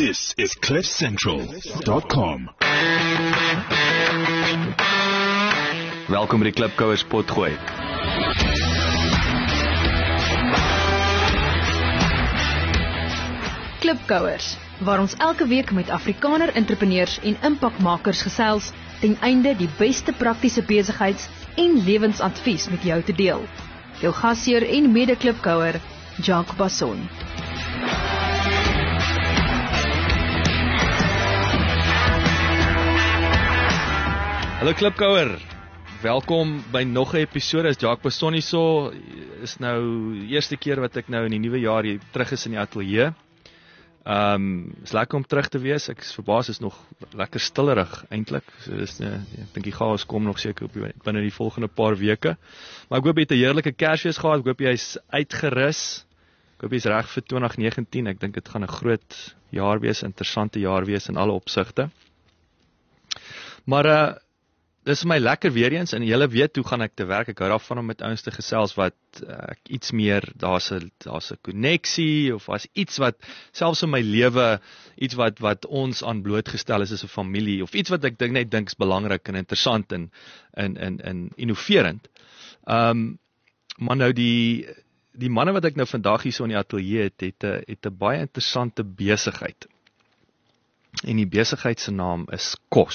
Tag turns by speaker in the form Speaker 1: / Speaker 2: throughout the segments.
Speaker 1: This is CliffCentral.com.
Speaker 2: Welkom by die Klipkouers potgooi.
Speaker 3: Klipkouers, waar ons elke week met Afrikaner entrepreneurs en impakmakers gesels, ten einde die beste praktiese besigheids- en lewensadvies met jou te deel. Jou gasheer en mede-klipkouer, Jacques Basson.
Speaker 2: Hallo Klipkouer, welkom by nog 'n episode. Is Jacques Basson hierso. Is nou die eerste keer wat ek nou in die nuwe jaar hier terug is in die ateljee. Is lekker om terug te wees. Ek is verbaas, is nog lekker stillerig eintlik. So dis ek dink die chaos kom nog seker op binne die volgende paar weke. Maar ek hoop jy het 'n heerlike Kersfees gehad. Ek hoop jy's uitgerus. Ek hoop jy's reg vir 2019. Ek dink dit gaan 'n groot jaar wees, 'n interessante jaar wees in alle opsigte. Maar dis vir my lekker weer eens, en julle weet hoe gaan ek te werk. Ek hou daarvan om met ouens te gesels wat ek iets meer, daar's 'n koneksie, of as iets wat selfs in my lewe, iets wat ons aan blootgestel is as 'n familie, of iets wat ek net dink is belangrik en interessant en innoverend. Maar nou die manne wat ek nou vandag hier so in die ateljee het 'n baie interessante besigheid. En die besigheid se naam is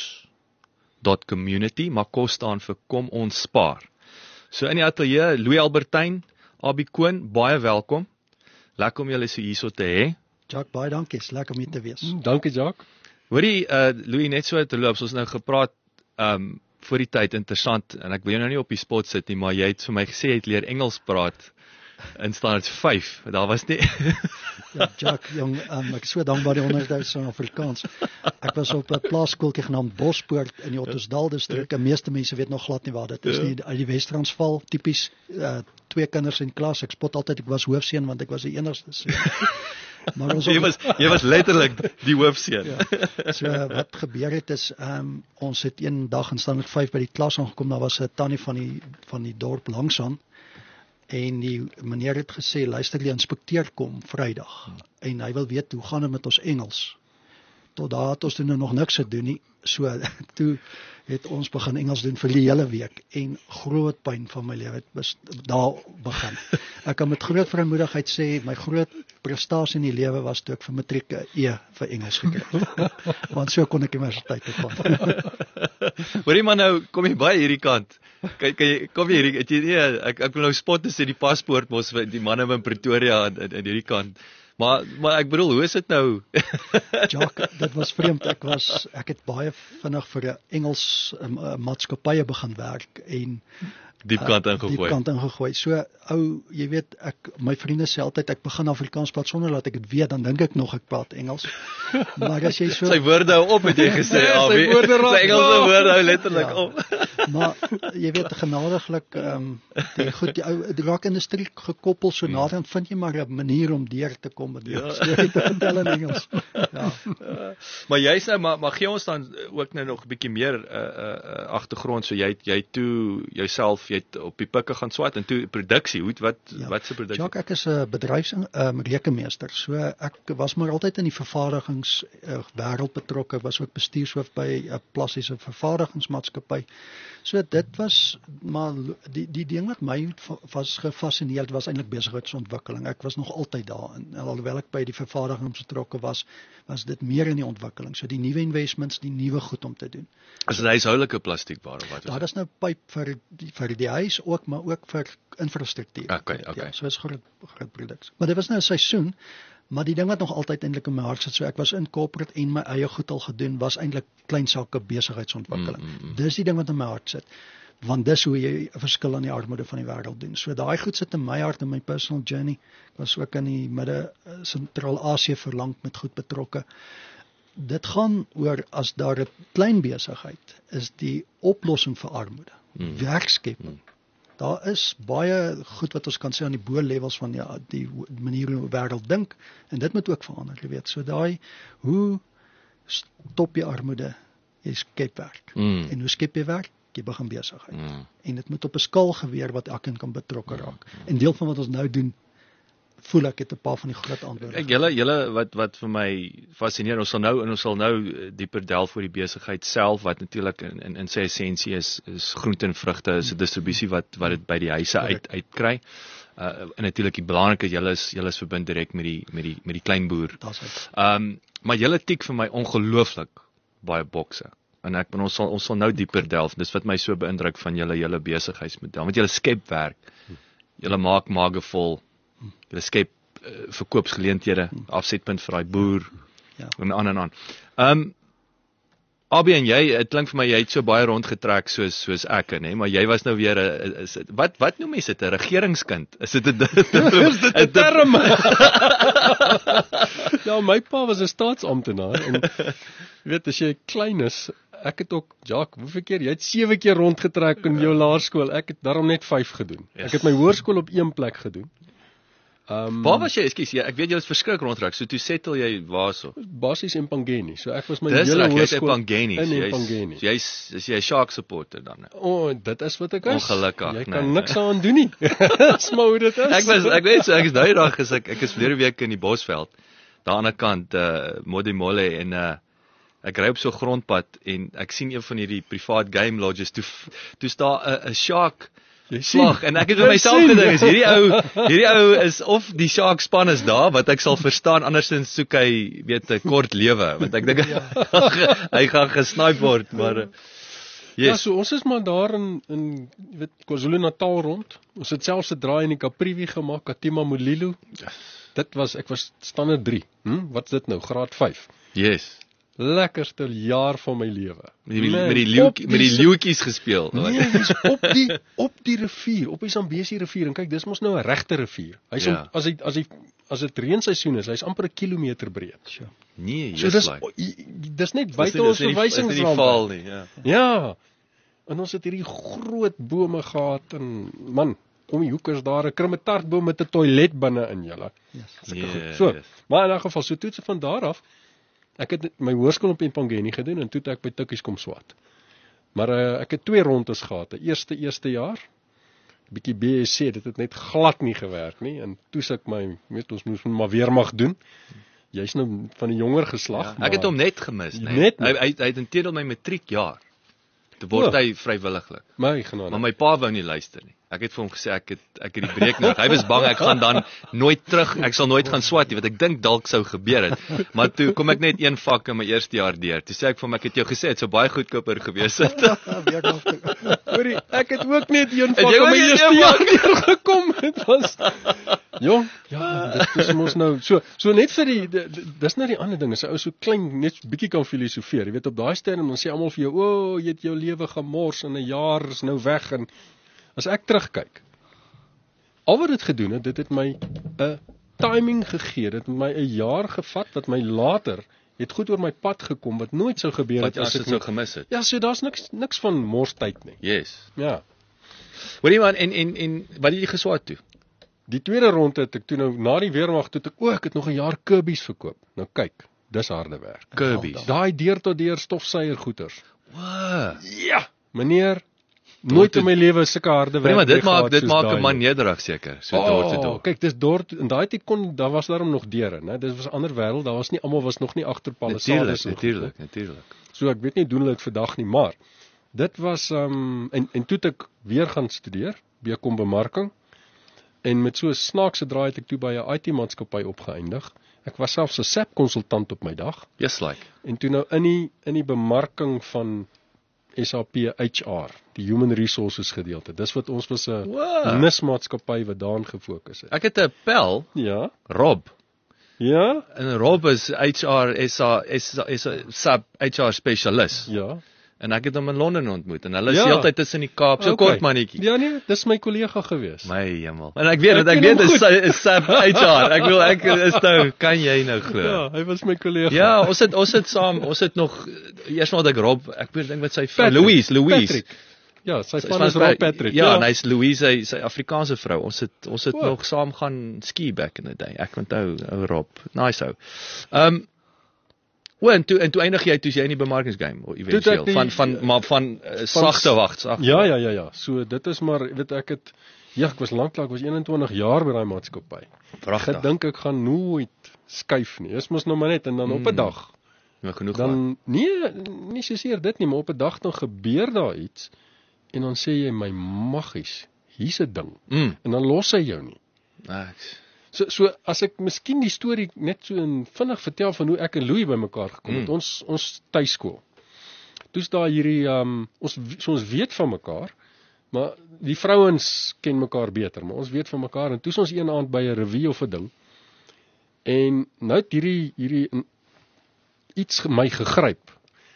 Speaker 2: Kos.community, maar kos staan vir kom ons spaar. So in die ateljee, Louis Albertyn, Abi Koon, baie welkom. Lekker om julle so hierso te hê.
Speaker 4: Jacques, baie dankie, is lekker om hier te wees.
Speaker 5: Dankie Jacques.
Speaker 2: Hoorie, Louis, net so terloops, ons nou gepraat voor die tyd, interessant, en ek wil jou nou nie op die spot sit nie, maar jy het vir my gesê jy het leer Engels praat in standaard 5, daar was nie.
Speaker 4: Ja, Jacques, jong, ek is so dankbaar die onderwys van Afrikaans. Ek was op 'n plaaskooltjie genaamd Bospoort in die Ottosdal distrik, en meeste mense weet nog glad nie waar dit is nie, uit die Wes-Transvaal, tipies 2 kinders in klas, ek spot altyd, ek was hoofseun, want ek was die enigste seun. Maar ons
Speaker 2: jy was letterlik die hoofseun.
Speaker 4: Ja. So wat gebeur het is, ons het een dag in standaard 5 by die klas aangekom, daar was 'n tannie van die dorp langsaan, en die meneer het gesê, luister, die inspekteur kom Vrydag, en hy wil weet, hoe gaan dit met ons Engels? Tot daar het ons toen nog niks gedoen nie, so toe het ons begin Engels doen vir die hele week, en groot pyn van my lewe het daar begin. Ek kan met groot vrymoedigheid sê, my groot prestasie in die lewe was toe ek vir matriek 'n E vir Engels gekry het, want so kon ek universiteit toe gaan.
Speaker 2: Hoorie maar nou, kom jy by hierdie kant. Kom jy hierdie, ek wil nou spot te sê die paspoort mos vir die manne in Pretoria in hierdie kant. Maar ek bedoel, hoe is dit nou?
Speaker 4: Jacques, dit was vreemd. Ek het baie vinnig vir 'n Engels maatskappye begin werk en
Speaker 2: diepkant ingegooi.
Speaker 4: So jy weet, my vriende sê altyd ek begin Afrikaans praat sonder dat ek dit weet, dan dink ek nog ek praat Engels. Maar as jy so
Speaker 2: sy woorde hou op het jy gesê, Abi. Sy Engelse woorde hou letterlik op.
Speaker 4: Maar jy weet, genadiglik die draakindustrie gekoppel, so nader vind jy maar 'n manier om deur te kom met die storie te vertel in Engels. Ja.
Speaker 2: Maar jy's nou, maar gee ons dan ook nou nog 'n bietjie meer agtergrond, so jy toe jouself, jy het op die pikke gaan swat, en toe produksie, wat se produksie?
Speaker 4: Jacques, ek is 'n bedryfsrekenmeester, so ek was maar altyd in die vervaardigingswêreld betrokke, was ook bestuurshoof by 'n plastiese vervaardigingsmaatskappy. So dit was, maar die ding wat my was gefascineerd was eintlik besigheidsontwikkeling. Ek was nog altyd daar, en alhoewel ek by die vervaardiging betrokke was dit meer in die ontwikkeling, so die nuwe investments, die nuwe goed om te doen.
Speaker 2: Is dit huishoudelike plastiekbare of wat?
Speaker 4: Daar is nou pyp vir die huis ook, maar ook vir infrastruktuur.
Speaker 2: Okay.
Speaker 4: Ja, so is groot produk. Maar dit was nou 'n seisoen, maar die ding wat nog altyd eintlik in my hart sit, so ek was in corporate en my eie goed al gedoen, was eintlik klein sake besigheidsontwikkeling. Dis die ding wat in my hart sit, want dis hoe jy 'n verskil aan die armoede van die wêreld doen. So daai goed sit in my hart, in my personal journey. Ek was ook in die Sentraal-Asië verlang met goed betrokke. Dit gaan oor, as daar 'n klein besigheid is, die oplossing vir armoede, werkskeping. Daar is baie goed wat ons kan sê aan die bo-levels van die manier hoe die wêreld dink, en dit moet ook verander, jy weet. So hoe stop jy armoede? Jy skep werk. En hoe skep jy werk? Jy begin besigheid. En dit moet op 'n skaal gebeur wat elkeen kan betrokke raak. En deel van wat ons nou doen voel ek het 'n paar van die groot antwoorde.
Speaker 2: Kyk, julle wat vir my fascineer, ons sal nou dieper delf oor die besigheid self, wat natuurlik in sy essensie is groente en vrugte, is 'n distribusie wat dit by die huise uitkry. En natuurlik die belangrike, julle is verbind direk met die kleinboer. Maar julle tik vir my ongelooflik baie bokse. En ons sal nou dieper delf. Dis wat my so beïndruk van julle besigheidsmodel. Want julle skep werk. Julle maak maage vol. Julle skep verkoopsgeleenthede, afsetpunt vir daai boer.
Speaker 4: Ja.
Speaker 2: En aan. Abi en jy, dit klink vir my jy het so baie rondgetrek soos ek, nê, maar jy was nou weer wat noem mense dit, 'n regeringskind? Is dit 'n
Speaker 5: term? Ja, my pa was 'n staatsamptenaar en weet as jy klein is, ek het ook, Jacques, hoeveel keer, jy het 7 keer rondgetrek in jou laerskool, ek het daarom net 5 gedoen. Ek het my hoërskool op 1 plek gedoen.
Speaker 2: Waar was jy? Ekskuus, ek weet jy was verskrik rondtrek. So toe settle jy waarso?
Speaker 5: Basies in Pangeni. So ek was my
Speaker 2: hele
Speaker 5: hoërskool
Speaker 2: in Pangeni. So jy's 'n Shark supporter dan.
Speaker 5: Dit is wat ek is.
Speaker 2: Ongelukkig.
Speaker 5: Jy kan niks aan doen nie. Dis maar hoe dit is.
Speaker 2: Ek is nou eendag ek is verlede week in die Bosveld. Daar aan die ander kant Modimolle en ek ry op so 'n grondpad en ek sien een van hierdie privaat game lodges toe staan 'n Shark slag en ek het vir myself gedink is hierdie ou is of die Shark span is daar wat ek sal verstaan, andersins soek hy weet 'n kort lewe want ek dink hy gaan gesnipe word, maar yes.
Speaker 5: Ja, so ons is maar daar in weet KwaZulu-Natal rond. Ons het selfs 'n draai in die Kaprivi gemaak, Katima Mulilo. Ek was standaard 3. Wat's dit nou? Graad 5.
Speaker 2: Yes.
Speaker 5: Lekkerste jaar van my lewe.
Speaker 2: Met die leeuetjies gespeel.
Speaker 5: Nee, dis op die rivier, op die Zambesi rivier en kyk, dis mos nou 'n regte rivier. Hy's as dit reenseisoen is, hy's amper 1 kilometer breed.
Speaker 2: Sure. Nee,
Speaker 5: so dis net buite ons verwysingsraam
Speaker 2: nie, ja.
Speaker 5: Ja. En ons het hierdie groot bome gehad en man, om die hoek is daar 'n krummetartboom met 'n toilet binne in julle.
Speaker 2: Yes.
Speaker 5: So, maar in 'n geval so toetse van daar af. Ek het my hoërskool op Pangeni gedoen en toe het ek by Tikkies kom swat. Maar ek het 2 rondes gehad. Die eerste jaar, bietjie BSc, dit het net glad nie gewerk nie en toe sê ek ons moes maar weer mag doen. Jy's nou van die jonger geslag.
Speaker 2: Ja, ek het hom net gemis,
Speaker 5: nee.
Speaker 2: Hy het intedeel my matriekjaar. Toe word hy vrywilliglik.
Speaker 5: My genade.
Speaker 2: Maar my pa wou nie luister nie. Ek het vir hom gesê ek het die breek nodig. Hy was bang ek gaan dan nooit terug. Ek sal nooit gaan swat nie, want ek dink dalk sou gebeur het. Maar toe kom ek net 1 vak in my eerste jaar deur. Toe sê ek vir hom ek het jou gesê dit sou baie goedkoper gewees het.
Speaker 5: Hoorie, ek het ook net 1 vak in my eerste jaar deurgekom. Dit was jong, ja, dit is mos nou so net vir dis nou die ander ding, as 'n ou so klein net bietjie kan filosofeer. Jy weet op daai stadium dan sê almal vir jou, jy het jou lewe gemors en 'n jaar is nou weg en as ek terugkyk, al wat dit gedoen het, dit het my 'n timing gegee, dit het my 'n jaar gevat, wat my later het goed oor my pad gekom, wat nooit sou gebeur het
Speaker 2: as ek dit sou gemis het.
Speaker 5: Ja, so daar's niks van morstyd nie.
Speaker 2: Yes.
Speaker 5: Ja.
Speaker 2: Hoorie man, en wat het jy geswaat toe?
Speaker 5: Die tweede ronde het ek toe nou, na die weermag toe ek het nog 'n jaar Kirby's verkoop. Nou kyk, dis harde werk.
Speaker 2: Kirby's.
Speaker 5: Daai deur tot deur stofsuiergoeders.
Speaker 2: Wow.
Speaker 5: Ja, meneer, nooit in my lewe sulke harde werk.
Speaker 2: Maar dit maak 'n man nederig seker, so door te door.
Speaker 5: Kyk, dis dort in daai tyd daar was daarom nog deure, né? Dit was 'n ander wêreld, daar was nie almal was nog nie agter palissades.
Speaker 2: Natuurlik.
Speaker 5: So ek weet nie doen hulle dit vandag nie, maar dit was en toe ek weer gaan studeer, BCom bemarking. En met so 'n snaakse draai het ek toe by 'n IT-maatskappy opgeëindig. Ek was selfs 'n SAP konsultant op my dag.
Speaker 2: Yes, like.
Speaker 5: En toe nou in die bemarking van SAP HR, die Human Resources gedeelte. Dis wat ons was 'n nismaatskappy wat daarin gefokus het.
Speaker 2: Ek het 'n pel,
Speaker 5: ja,
Speaker 2: Rob.
Speaker 5: Ja?
Speaker 2: En Rob is HR is 'n SAP HR spesialis.
Speaker 5: Ja.
Speaker 2: En ek het hom in Londen ontmoet en hulle is heeltyd tussen die Kaap, so kort mannetjie.
Speaker 5: Ja nee, dis my kollega gewees.
Speaker 2: My hemel. En ek weet is SAP HR. Ek is nou, kan jy nou glo?
Speaker 5: Ja, hy was my kollega.
Speaker 2: Ja, ons het saam, ons het nog eers maar dat ek Rob, ek dink wat sy vrou Louise.
Speaker 5: Patrick. Ja, sy is Rob Patrick.
Speaker 2: Ja, en hy's Louise, sy Afrikaanse vrou. Ons het nog saam gaan ski back in the day. Ek onthou ou Rob. Nice ou. En toe eindig jy toe jy in die bemarkingsgame eventueel van sagte wag.
Speaker 5: Ja. So dit is maar weet ek het Ja, ek was lanklaas, ek was 21 jaar by daai maatskappy.
Speaker 2: Pragtig.
Speaker 5: Gedink ek gaan nooit skuif nie. Dis mos nou maar net en dan op 'n dag.
Speaker 2: Ja, genoeg
Speaker 5: Dan nie soseer dit nie, maar op 'n dag dan gebeur daar iets en dan sê jy my maggies, hier's 'n ding. En dan los hy jou nie.
Speaker 2: Nice.
Speaker 5: So as ek miskien die storie net so vinnig vertel van hoe ek en Louis bymekaar gekom het. Ons tuiskool. Toe's daar hierdie ons weet van mekaar, maar die vrouens ken mekaar beter, maar ons weet van mekaar en toe's ons een aand by 'n revue of 'n ding. En nou het hierdie iets my gegryp.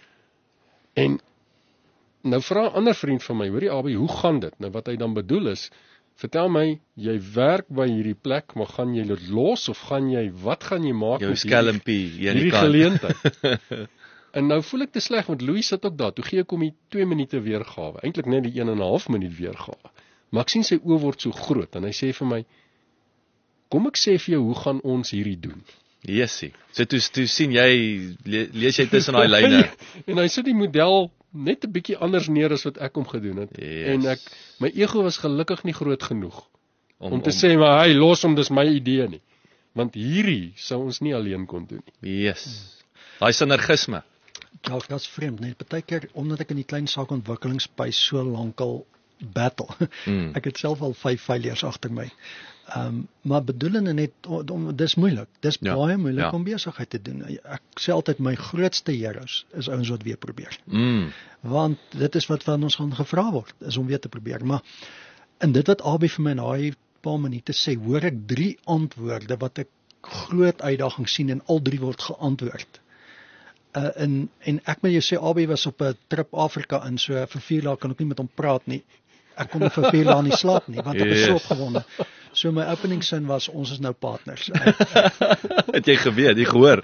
Speaker 5: En nou vra 'n ander vriend van my, hoorie Abi, hoe gaan dit? Nou wat hy dan bedoel is, vertel my, jy werk by hierdie plek, maar gaan jy dit los of wat gaan jy maak
Speaker 2: Jou
Speaker 5: met
Speaker 2: skelmpie
Speaker 5: hierdie geleentheid? En nou voel ek te sleg, want Louis sit ook daar, toe gee ek hom die 2 minute weergawe, eintlik net die 1,5 minuut weergawe. Maar ek sien sy oë word so groot, en hy sê vir my, kom ek sê vir jou, hoe gaan ons hierdie doen?
Speaker 2: Yesie. So toe sien jy, lees jy tussen daai lyne.
Speaker 5: En hy sit die model net 'n bietjie anders neer as wat ek hom gedoen het.
Speaker 2: Yes.
Speaker 5: En my ego was gelukkig nie groot genoeg om te sê, maar hy los hom, dis my idee nie. Want hierdie sou ons nie alleen kon doen nie.
Speaker 2: Yes. Daai sinergisme.
Speaker 4: Ja, dit is vreemd, net partykeer omdat ek in die klein saakontwikkelingsspys so lankal battle. Ek het self al 5 failures agter my. Maar bedoelende net dis moeilik. Dis baie moeilik om besigheid te doen. Ek sê altyd my grootste heroes is ouens wat weer probeer. Want dit is wat van ons gaan gevra word, is om weer te probeer. Maar in dit wat Abi vir my in daai paar minute sê, hoor ek 3 antwoorde wat ek groot uitdaging sien en al 3 word geantwoord. En ek moet jou sê, Abi was op 'n trip Afrika in, so vir 4 dae kan ek nie met hom praat nie. Ek kon vir 4 dae nie slaap nie, want ek is so opgewonde. So my opening sin was, ons is nou partners.
Speaker 2: Het jy geweet, jy gehoor?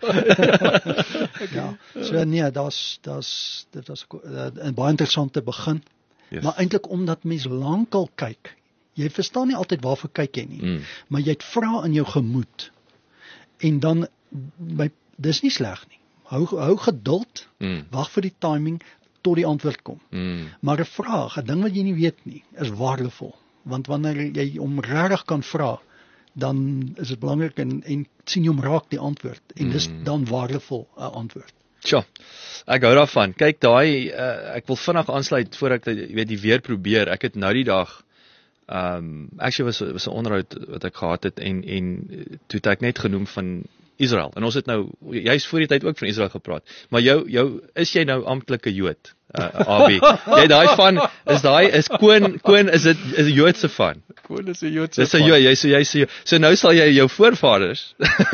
Speaker 4: Ja, so nee, dit was 'n baie interessante begin.
Speaker 2: Yes.
Speaker 4: Maar eintlik omdat mens lankal kyk, jy verstaan nie altyd waarvoor kyk jy nie, maar jy het vrae in jou gemoed. En dan, dis nie sleg nie. Hou geduld, wag vir die timing tot die antwoord kom. Maar 'n vraag, 'n ding wat jy nie weet nie, is waardevol. Want wanneer jy hom regtig kan vra, dan is dit belangrik en sien jy hom raak die antwoord. En dis dan waardevol 'n antwoord.
Speaker 2: Tja, ek hou daarvan. Kyk, daai ek wil vinnig aansluit voor ek die weer probeer. Ek het nou die dag actually was 'n onderhoud wat ek gehad het en toe het ek net genoem van Israel. En ons het nou juist voor die tyd ook van Israel gepraat. Maar is jy nou amptelike Jood? Abi. Jy daai van is Koen is 'n Joodse van.
Speaker 5: Koen is 'n Joodse.
Speaker 2: Dis 'n Jood, jy so nou sal jy jou voorvaders.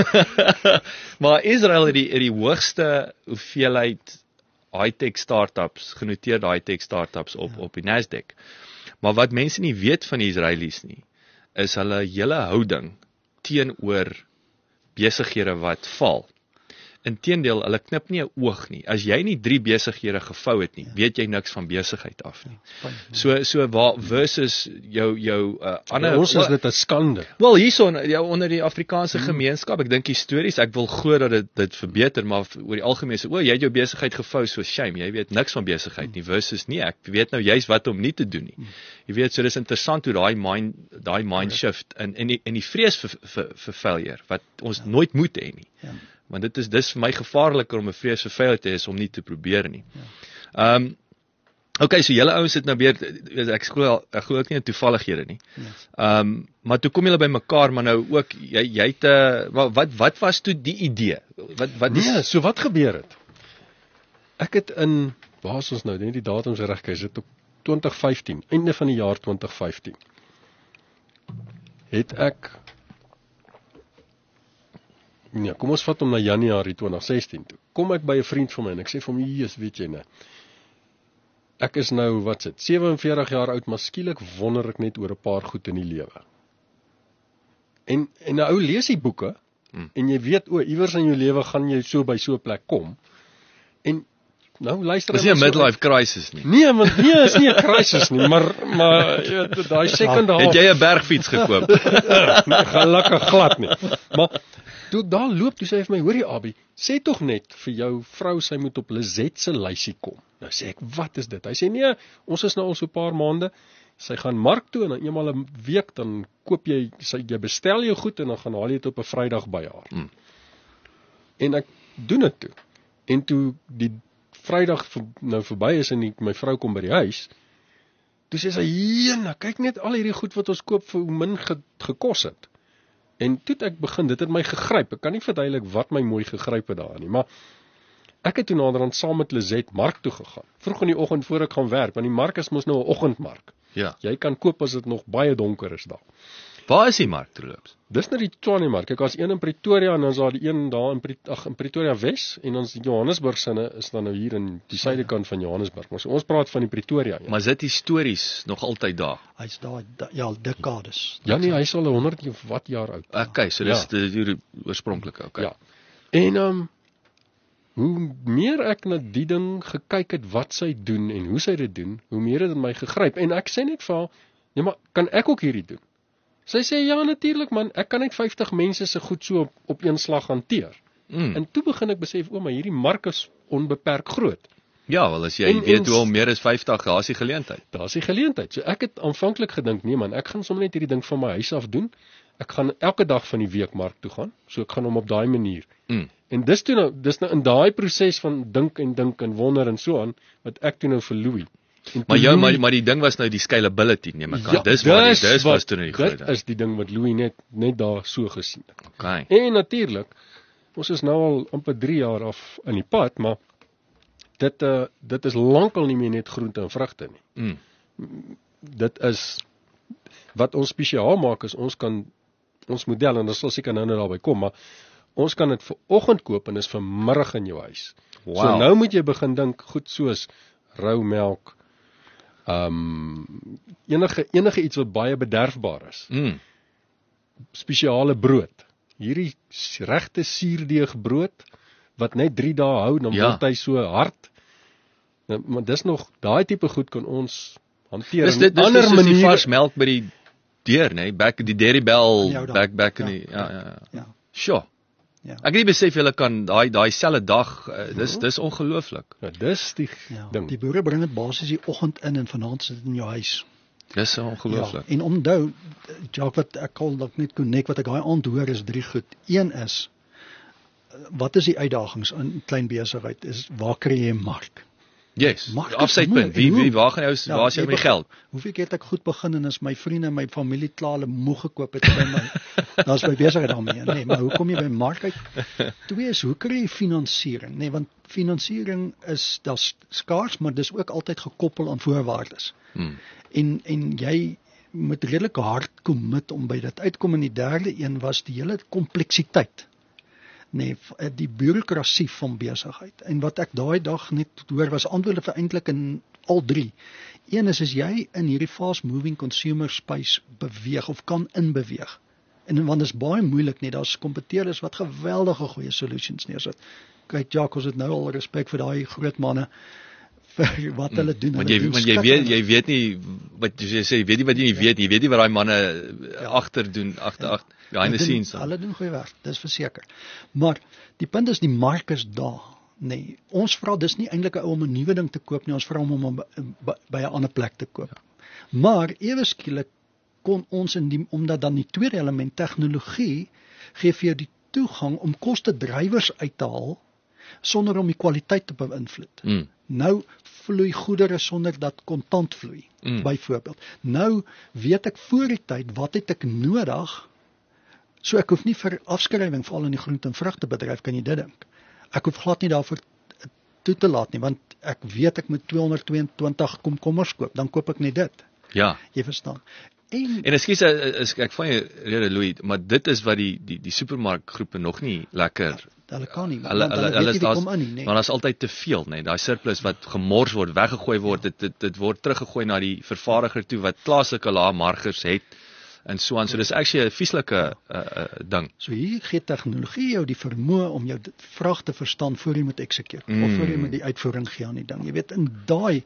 Speaker 2: Maar Israel het die hoogste hoeveelheid high-tech startups, genoteerde high-tech startups op die Nasdaq. Maar wat mense nie weet van die Israelies nie, is hulle hele houding teenoor besighede wat val. Inteendeel, hulle knip nie 'n oog nie. As jy nie 3 besighede gevou het nie, weet jy niks van besigheid af nie. So waar versus jou ander
Speaker 5: ons is dit 'n skande.
Speaker 2: Wel hierson onder die Afrikaanse gemeenskap, ek dink histories, ek wil glo dat dit verbeter, maar oor die algemeen sê, jy het jou besigheid gevou, so shame, jy weet niks van besigheid nie versus nie, ek weet nou juist wat om nie te doen nie. Jy weet, so dis interessant hoe daai mind shift en die vrees vir failure wat ons nooit moet hê nie. Want dis vir my gevaarliker om 'n vrees vir failure te hê om nie te probeer nie. Okay, so julle ouens het nou weer, ek glo ook nie in toevallighede nie. Maar toe kom julle by mekaar, maar nou ook jy het wat was toe die idee?
Speaker 5: So wat gebeur het? Ek het waar is ons nou, net die datums reg kry, is dit op 2015, einde van die jaar 2015. Het ek ja, kom ons vat hom na Januarie 2016 toe. Kom ek by 'n vriend van my en ek sê vir hom, "Jesus, weet jy nou, ek is nou, 47 jaar oud, maar skielik wonder ek net oor 'n paar goed in die lewe." En 'n ou lees die boeke en jy weet, iewers in jou lewe gaan jy so by so 'n plek kom. En nou luister,
Speaker 2: dis nie 'n midlife crisis nie.
Speaker 5: Nee, want is nie 'n crisis nie, maar jy weet, daai second half.
Speaker 2: Het jy 'n bergfiets gekoop?
Speaker 5: Gelukkig glad nie. Maar toe ek daar loop, toe sê hy vir my, hoorie Abi, sê tog net vir jou vrou, sy moet op Lizet se lysie kom. Nou sê ek, wat is dit? Hy sê, nee, ons is nou al so 'n paar maande, Sy gaan mark toe en dan eenmal 'n week dan koop jy bestel jou goed en dan gaan haal jy dit op 'n Vrydag by haar. En ek doen dit toe. En toe die Vrydag nou verby is en my vrou kom by die huis, toe sê sy, "Jena, kyk net al hierdie goed wat ons koop vir hoe min gekos het." En toe het ek begin, dit het my gegryp. Ek kan nie verduidelik wat my mooi gegryp het daarin nie, maar ek het toe naderhand saam met Lizet mark toe gegaan. Vroeg in die oggend voor ek gaan werk, want die mark is mos nou 'n oggendmark.
Speaker 2: Ja.
Speaker 5: Jy kan koop as dit nog baie donker is daar.
Speaker 2: Waar is die mark terloops?
Speaker 5: Dis nou die Tshwane mark. Kyk, daar's een in Pretoria en dan is daar die een daar in Pretoria Wes en ons Johannesburg sinne is dan nou hier in die suidekant van Johannesburg. Maar so ons praat van die Pretoria. Ja.
Speaker 2: Maar is dit histories nog altyd daar?
Speaker 4: Hy's daar ja, dekades.
Speaker 5: Ja nee, hy's al 100 of wat jaar oud.
Speaker 2: Okay, so dis die oorspronklike, okay.
Speaker 5: Ja. En hoe meer ek na die ding gekyk het wat sy doen en hoe sy dit doen, hoe meer het dit my gegryp. En ek sê net vir haar, "Ja, maar kan ek ook hierdie doen?" Sy sê, "Ja, natuurlik man, ek kan net 50 mense se goed so op een slag hanteer." En toe begin ek besef, maar hierdie mark is onbeperk groot.
Speaker 2: Ja, wel as jy weet hoe om meer as 50, daar's die geleentheid.
Speaker 5: Daar's die geleentheid. So ek het aanvanklik gedink, nee man, ek gaan sommer net hierdie ding van my huis af doen. Ek gaan elke dag van die week mark toe gaan. So ek gaan hom op daai manier. En dis nou in daai proses van dink en wonder en so aan wat ek toe nou vir Louis.
Speaker 2: Maar die ding was nou die scalability, neem ek aan.
Speaker 5: Ja,
Speaker 2: dis was toe nou die groot.
Speaker 5: Dit is die ding wat Louis net daar so gesien het.
Speaker 2: Okay.
Speaker 5: En natuurlik, ons is nou al amper 3 jaar af in die pad, maar dit is lankal nie meer net groente en vrugte nie. Dit is wat ons spesiaal maak is ons model en dit sal seker nou daarby kom, maar ons kan dit vir oggend koop en is vir middag in jou huis.
Speaker 2: Wow.
Speaker 5: So nou moet jy begin dink goed soos rou melk, enige iets wat baie bederfbaar is. Spesiale brood. Hierdie regte suurdeeg brood wat net 3 dae hou, dan word hy so hard. Maar dis nog daai tipe goed kan ons hanteer.
Speaker 2: Dis die vars melk by die deur, nê? Die Dairy Bell back in die ja. Sure. Ja. Ek het nie besef julle kan daai selfde dag, dis ongelooflik.
Speaker 5: Ja, dis die ding.
Speaker 4: Die boere bring dit basies die oggend in en vanaand sit dit in jou huis.
Speaker 2: Dis ongelooflik.
Speaker 4: Ja, en onthou, Jacques, wat ek al dalk net connect, wat ek daai aand hoor is 3 goed. Een is, wat is die uitdagings in klein besigheid? Is waar kry jy 'n mark?
Speaker 2: Yes, afsetpunt. Waar gaan jy waar is jy met geld?
Speaker 4: Hoeveel keer het ek goed begin en as my vriende en my familie klaar hulle moeg gekoop het by my, dan is my besigheid daarmee. Nee, maar hoe kom jy by mark uit? 2 is, hoe kry jy finansiering? Nee, want finansiering is skaars, maar dis ook altyd gekoppel aan voorwaardes. En jy moet redelik hard commit om by dit uitkom. En die derde een was die hele kompleksiteit. Nee, die bureaukrasie van besigheid. En wat ek daai dag net hoor was antwoorde vir eintlik in al 3. Een is as jy in hierdie fast moving consumer space beweeg of kan inbeweeg. En want dit is baie moeilik nie, daar's kompeteerders wat geweldige goeie solutions neersit. Kyk, Jacques, ons het nou al respek vir daai groot manne vir wat hulle doen.
Speaker 2: Want jy weet nie wat jy sê, jy weet nie wat jy nie weet, jy weet nie wat daai manne agter doen, agter behind the scenes.
Speaker 4: Hulle doen goeie werk, dis verseker. Maar die punt is die mark is daar. Nee, ons vra dis nie eintlik 'n ou om 'n nuwe ding te koop nie, ons vra hom by 'n ander plek te koop. Maar ewe skielik kon ons omdat dan die tweede element tegnologie gee vir jou die toegang om kostedrywers uit te haal sonder om die kwaliteit te beïnvloed. Nou vloei goedere sonder dat kontant vloei, byvoorbeeld. Nou weet ek voor die tyd wat het ek nodig, so ek hoef nie vir afskrywing, veral in die groente- en vrugtebedryf, kan jy dit dink. Ek hoef glad nie daarvoor toe te laat nie, want ek weet ek moet 222 komkommers koop, dan koop ek net dit.
Speaker 2: Ja.
Speaker 4: Jy verstaan.
Speaker 2: En ekskuus, ek van jou rede Louis, maar dit is wat die supermarkgroepe nog nie lekker.
Speaker 4: Hulle kan nie,
Speaker 2: hulle
Speaker 4: weet nie kom in nie, nee.
Speaker 2: Maar daar's altyd te veel, nee, daai surplus wat gemors word, weggegooi word, dit word teruggegooi na die vervaardiger toe wat plaaslike lae marges het en so aan. So dis actually 'n vieslike ding.
Speaker 4: So hier gee tegnologie jou die vermoë om jou vraag te verstaan voor jy moet execute of voor jy moet die uitvoering gee aan die ding. Jy weet, in daai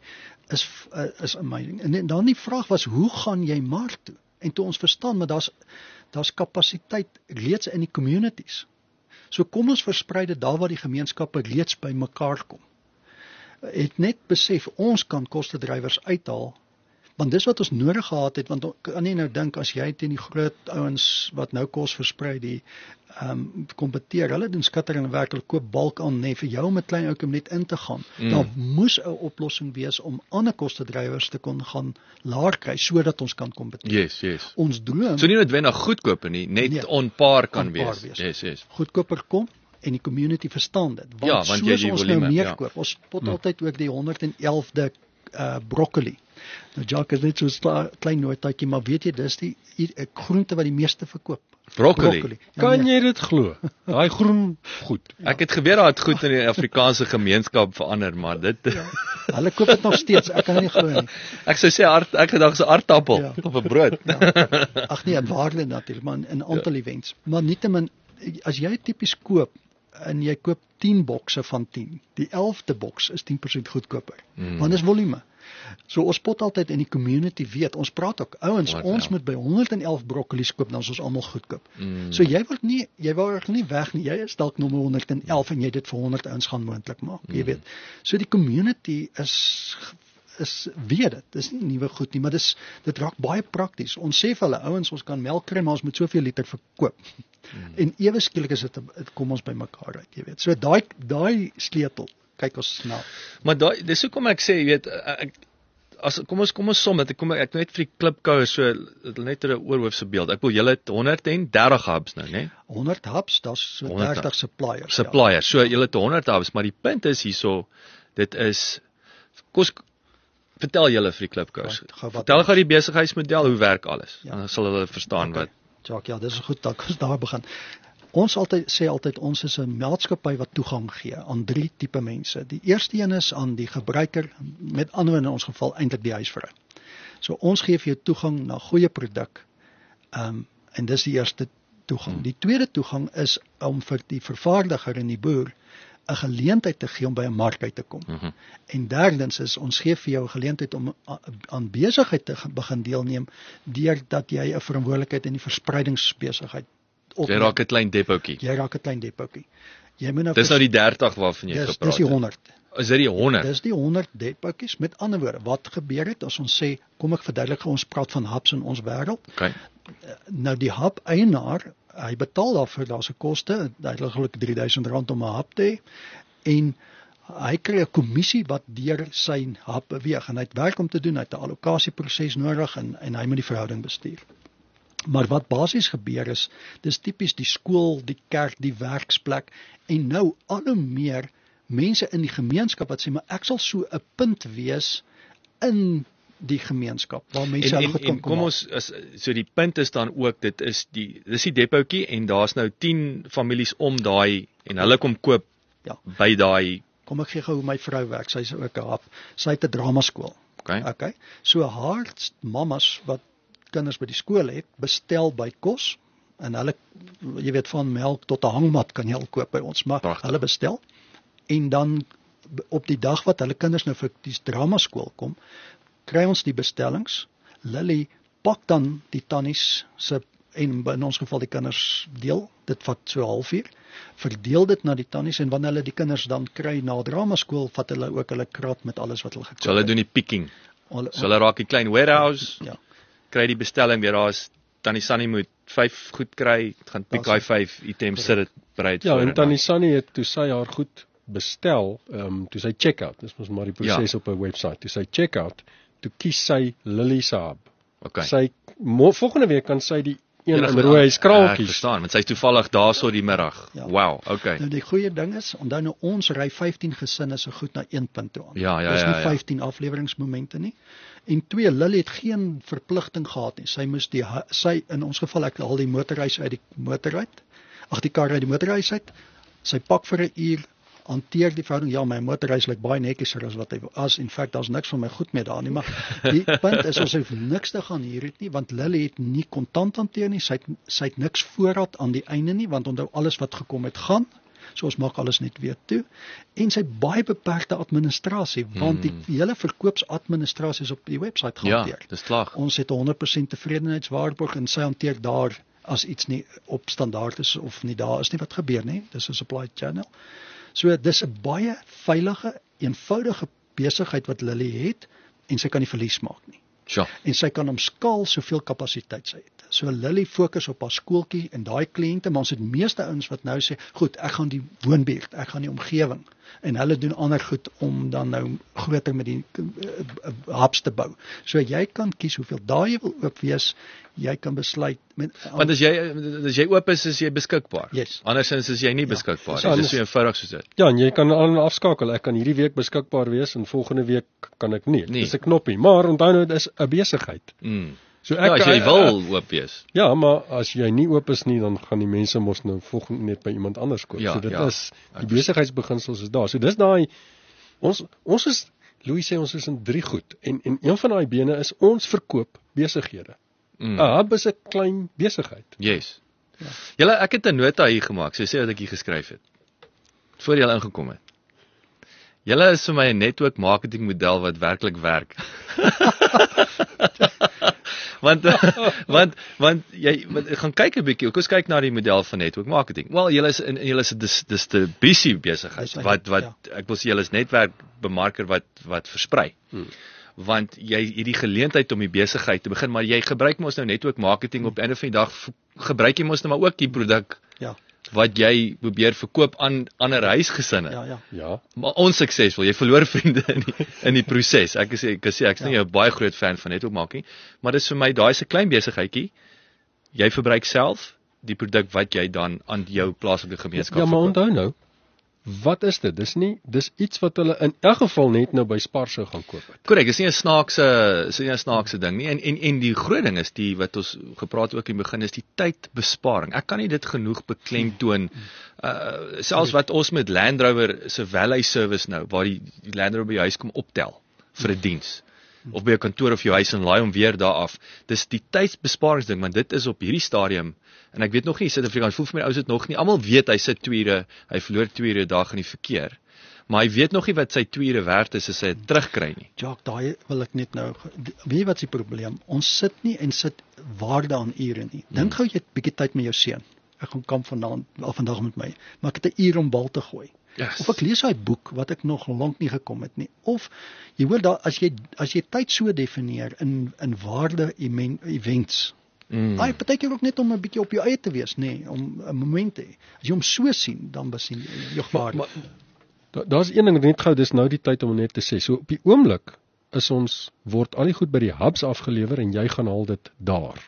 Speaker 4: is amazing. En dan die vraag was, hoe gaan jy mark toe? En toe ons verstaan, maar daar's kapasiteit reeds in die communities. So kom ons versprei dit daar waar die gemeenskappe reeds by mekaar kom. Het net besef, ons kan kostedrywers uithaal Want dis wat ons nodig gehad het, want kan nie nou dink as jy teen die groot ouens wat nou kos versprei die kompeteer, hulle doen skittering werk, hulle koop bulk aan, nee, vir jou om 'n klein ouetjie net in te gaan. Daar moes 'n oplossing wees om ander kostedrywers te kon gaan laer kry sodat ons kan kompeteer.
Speaker 2: Yes.
Speaker 4: Ons droom
Speaker 2: So nie noodwendig goedkoper nie, net
Speaker 4: Nee,
Speaker 2: onpaar kan
Speaker 4: onpaar
Speaker 2: wees. Yes.
Speaker 4: goedkoper kom en die community verstaan dit. Want,
Speaker 2: Ja, want jy
Speaker 4: soos
Speaker 2: die
Speaker 4: ons
Speaker 2: volume,
Speaker 4: nou meer
Speaker 2: ja.
Speaker 4: koop, ons spot altyd ook die 111de broccoli. Nou Jacques is net so klein nooitjie, maar weet jy, dis die groente wat die meeste verkoop.
Speaker 2: Broccoli.
Speaker 4: Ja,
Speaker 5: Kan
Speaker 4: nee.
Speaker 5: jy dit glo? Daai groen goed.
Speaker 2: Ek het geweet dat dit goed in die Afrikaanse gemeenskap verander, maar dit
Speaker 4: Hulle koop dit nog steeds, ek kan dit nie glo nie.
Speaker 2: ek sou sê ek gedagte 'n aardappel
Speaker 4: Ja.
Speaker 2: of 'n brood.
Speaker 4: Ag nee, in waarde natuurlik, maar in aantal events. Maar nietemin, as jy tipies koop en jy koop 10 bokse van 10, die 11de boks is 10% goedkoper. Want dis volume. So ons spot altyd in die community weet, ons praat ook, ouens, ons moet by 111 broccolies koop, dan is ons almal goedkoop. So jy word nie weg nie, jy is dalk nommer 111 en jy dit vir 100 ouens gaan moontlik maak, jy weet. So die community is weet dit, dis nie nuwe goed nie, maar dit raak baie prakties. Ons sê vir hulle ouens, ons kan melk kry, maar ons moet soveel liter verkoop. En ewe skielik is dit kom ons by mekaar uit, jy weet. So daai sleutel, kyk ons na.
Speaker 2: Maar dis hoekom ek sê, jy weet, kom ons som dit, ek net vir die klipkouers so net 'n oorhoofse beeld. Ek wil julle het 130 hubs nou, né?
Speaker 4: 100 hubs, daar's so 30 suppliers.
Speaker 2: Suppliers. So julle het 100 hubs, maar die punt is hierso, dit is vertel julle vir die klipkouers. Vertel gou die besigheidsmodel, hoe werk alles? Dan sal hulle verstaan wat.
Speaker 4: Jacques, ja, dis goed dat ons daar begin. Ons sê altyd ons is 'n maatskappy wat toegang gee aan 3 tipe mense. Die eerste een is aan die gebruiker, met ander woorde in ons geval eintlik die huisvrou. So ons gee vir jou toegang na goeie produk. En dis die eerste toegang. Die tweede toegang is om vir die vervaardiger en die boer 'n geleentheid te gee om by 'n mark uit te kom. En derdens is ons gee vir jou 'n geleentheid om aan besigheid te begin deelneem deurdat jy 'n verantwoordelikheid in die verspreidingsbesigheid
Speaker 2: Jy raak 'n klein depotjie.
Speaker 4: Jy raak 'n klein depotjie. Jy moet nou
Speaker 2: Dis nou die 30 waarvan jy gepraat het.
Speaker 4: Dis die 100.
Speaker 2: Is dit die 100?
Speaker 4: Dis die 100 depotjies. Met ander woorde, wat gebeur het as ons sê, kom ek verduidelik, ons praat van hubs in ons wêreld.
Speaker 2: Okay.
Speaker 4: Nou die hub eienaar, hy betaal daarvoor, daar's 'n koste, duidelik R3000 om 'n hub te hê, en hy kry 'n kommissie wat deur sy hub beweeg, en hy het werk om te doen, hy het 'n allokasieproses nodig en hy moet die verhouding bestuur. Maar wat basies gebeur is, dis tipies die skool, die kerk, die werksplek, en nou al hoe meer mense in die gemeenskap wat sê, maar ek sal so 'n punt wees in die gemeenskap waar mense hulle goed kan
Speaker 2: kom ons so die punt is dan ook dis die depotjie en daar's nou 10 families om daai en hulle kom koop by daai.
Speaker 4: Kom ek gee gou hoe my vrou werk. Sy's ook 'n hap. Sy het 'n dramaskool. Okay. So haar mammas wat kinders by die skool het, bestel by kos en hulle, jy weet, van melk tot 'n hangmat kan jy al koop by ons, maar hulle bestel en dan op die dag wat hulle kinders nou vir die dramaskool kom, kry ons die bestellings. Lily pak dan die tannies se en in ons geval die kinders deel. Dit vat so 'n halfuur. Verdeel dit na die tannies en wanneer hulle die kinders dan kry na dramaskool, vat hulle ook hulle kraat met alles wat hulle gekoop het.
Speaker 2: So hulle doen die picking. So hulle raak 'n klein warehouse.
Speaker 4: Ja.
Speaker 2: Kry die bestelling weer, daar's Tannie Sunny moet 5 goed kry, gaan pick daai 5 items, sit dit bereid
Speaker 5: voor. Ja, en Tannie Sunny het toe sy haar goed bestel, toe sy check-out, dis mos maar die proses op 'n webwerf, toe sy check-out, toe kies sy Lily se hub.
Speaker 2: Okay.
Speaker 5: Sy volgende week kan sy die een in rooi skraaltjies.
Speaker 2: Ek verstaan, want sy is toevallig daarso die middag.
Speaker 4: Ja.
Speaker 2: Wow, okay.
Speaker 4: Nou die goeie ding is, onthou nou ons ry 15 gesinne so goed na 1 punt toe aan. Dis nie 15 afleweringsmomente nie. En 2, Lily het geen verpligting gehad nie. Sy moes sy in ons geval ek haal die motorhuis uit die motor uit. Ag die kar uit die motorhuis uit. Sy pak vir 'n uur, hanteer die verhouding. Ja, my motorhuis lyk baie netjieser as wat hy was. In feite daar's niks van my goed met daar nie, maar die punt is ons hoef niks te gaan hier het nie, want Lily het nie kontant hanteer nie. Sy het niks voorraad aan die einde nie, want onthou alles wat gekom het gaan. So ons maak alles net weer toe. En sy baie beperkte administrasie, want die hele verkoopsadministrasie is op die webwerf gehanteer.
Speaker 2: Ja, dis klaar.
Speaker 4: Ons het 100% tevredenheidswaarborg en sy hanteer daar as iets nie op standaard is of nie daar is nie wat gebeur nie. Dis 'n supply channel. So dis 'n baie veilige, eenvoudige besigheid wat Lily het en sy kan nie verlies maak nie.
Speaker 2: Sure.
Speaker 4: En sy kan omskaal soveel kapasiteit sy het. So Lily fokus op haar skooltjie en daai kliënte, maar ons het meeste ouens wat nou sê, goed, ek gaan die woonbuurt, ek gaan die omgewing en hulle doen ander goed om dan nou groter met die hubs te bou. So jy kan kies hoeveel daai jy wil oop wees, jy kan besluit met
Speaker 2: Want as jy oop is jy beskikbaar.
Speaker 4: Yes.
Speaker 2: Andersins is jy nie beskikbaar.
Speaker 5: Ja,
Speaker 2: Dit is so eenvoudig soos dit.
Speaker 5: Ja, en jy kan afskakel. Ek kan hierdie week beskikbaar wees en volgende week kan ek nie.
Speaker 2: Nee.
Speaker 5: Dis 'n knoppie, maar onthou nou dit is 'n besigheid. So
Speaker 2: Ja, as jy wil oop wees.
Speaker 5: Ja, maar as jy nie oop is nie, dan gaan die mense mos nou volgende net by iemand anders koop.
Speaker 2: Ja,
Speaker 5: So dit
Speaker 2: ja.
Speaker 5: is die besigheidsbeginsels is daar. So dis daai ons is Louis sê ons is in 3 goed en een van daai bene is ons verkoop besighede. 'n Hub is 'n klein besigheid.
Speaker 2: Yes. Julle, ek het 'n nota hier gemaak. So sê wat ek hier geskryf het. Voor julle ingekom het. Julle is vir my 'n network marketing model wat werklik werk. want jy gaan kyk 'n bietjie. Kom ons kyk na die model van network marketing. Wel, julle is 'n distribusie besigheid wat ek wil sê julle is netwerkbemarker wat versprei. Want jy het die geleentheid om die besigheid te begin, maar jy gebruik mos nou network marketing op die einde van die dag gebruik jy mos nou maar ook die produk wat jy probeer verkoop aan ander huisgesinne.
Speaker 5: Ja.
Speaker 2: Maar onsuksesvol. Jy verloor vriende in die proses. Ek sê ek's nie 'n baie groot fan van network marketing, maar dis vir my daai is 'n klein besigheidjie. Jy verbruik self die produk wat jy dan aan jou plaaslike gemeenskap
Speaker 5: Ja, maar
Speaker 2: verkoop.
Speaker 5: onthou nou, wat is dit? Dis iets wat hulle in elk geval net nou by Spar sou gaan koop het.
Speaker 2: Korrek, is nie 'n snaakse ding nie. En die groot ding is die wat ons gepraat ook in die begin is die tydbesparing. Ek kan nie dit genoeg beklemtoon. Selfs wat ons met Land Rover se Valet service nou, waar die Land Rover by jou huis kom optel vir 'n diens. Of by jou kantoor of jou huis en laai hom weer daar af. Dis die tydsbesparingsding, want dit is op hierdie stadium en ek weet nog nie Suid-Afrikaans voel vir my ou sit nog nie. Almal weet hy sit 2 ure, hy verloor 2 ure 'n dag in die verkeer. Maar hy weet nog nie wat sy 2 ure werd is as hy dit terugkry nie.
Speaker 4: Jacques, daai wil ek net nou weet jy wat die probleem? Ons sit nie en sit waarde aan ure nie. Dink gou jy het 'n bietjie tyd met jou seun. Ek gaan kamp vandag met my, maar ek het 'n uur om bal te gooi.
Speaker 2: Yes.
Speaker 4: Of ek lees hy boek wat ek nog lank nie gekom het nie. Of jy hoor daar as jy tyd so definieer in waarde events. Partykeer ook net om 'n bietjie op jou eie te wees, nê, om 'n moment te hê. As jy hom so sien, dan besien jy jou waarde.
Speaker 5: Daar's een ding net gou, dis nou die tyd om net te sê. So op die oomblik word al die goed by die hubs afgelewer en jy gaan haal dit daar.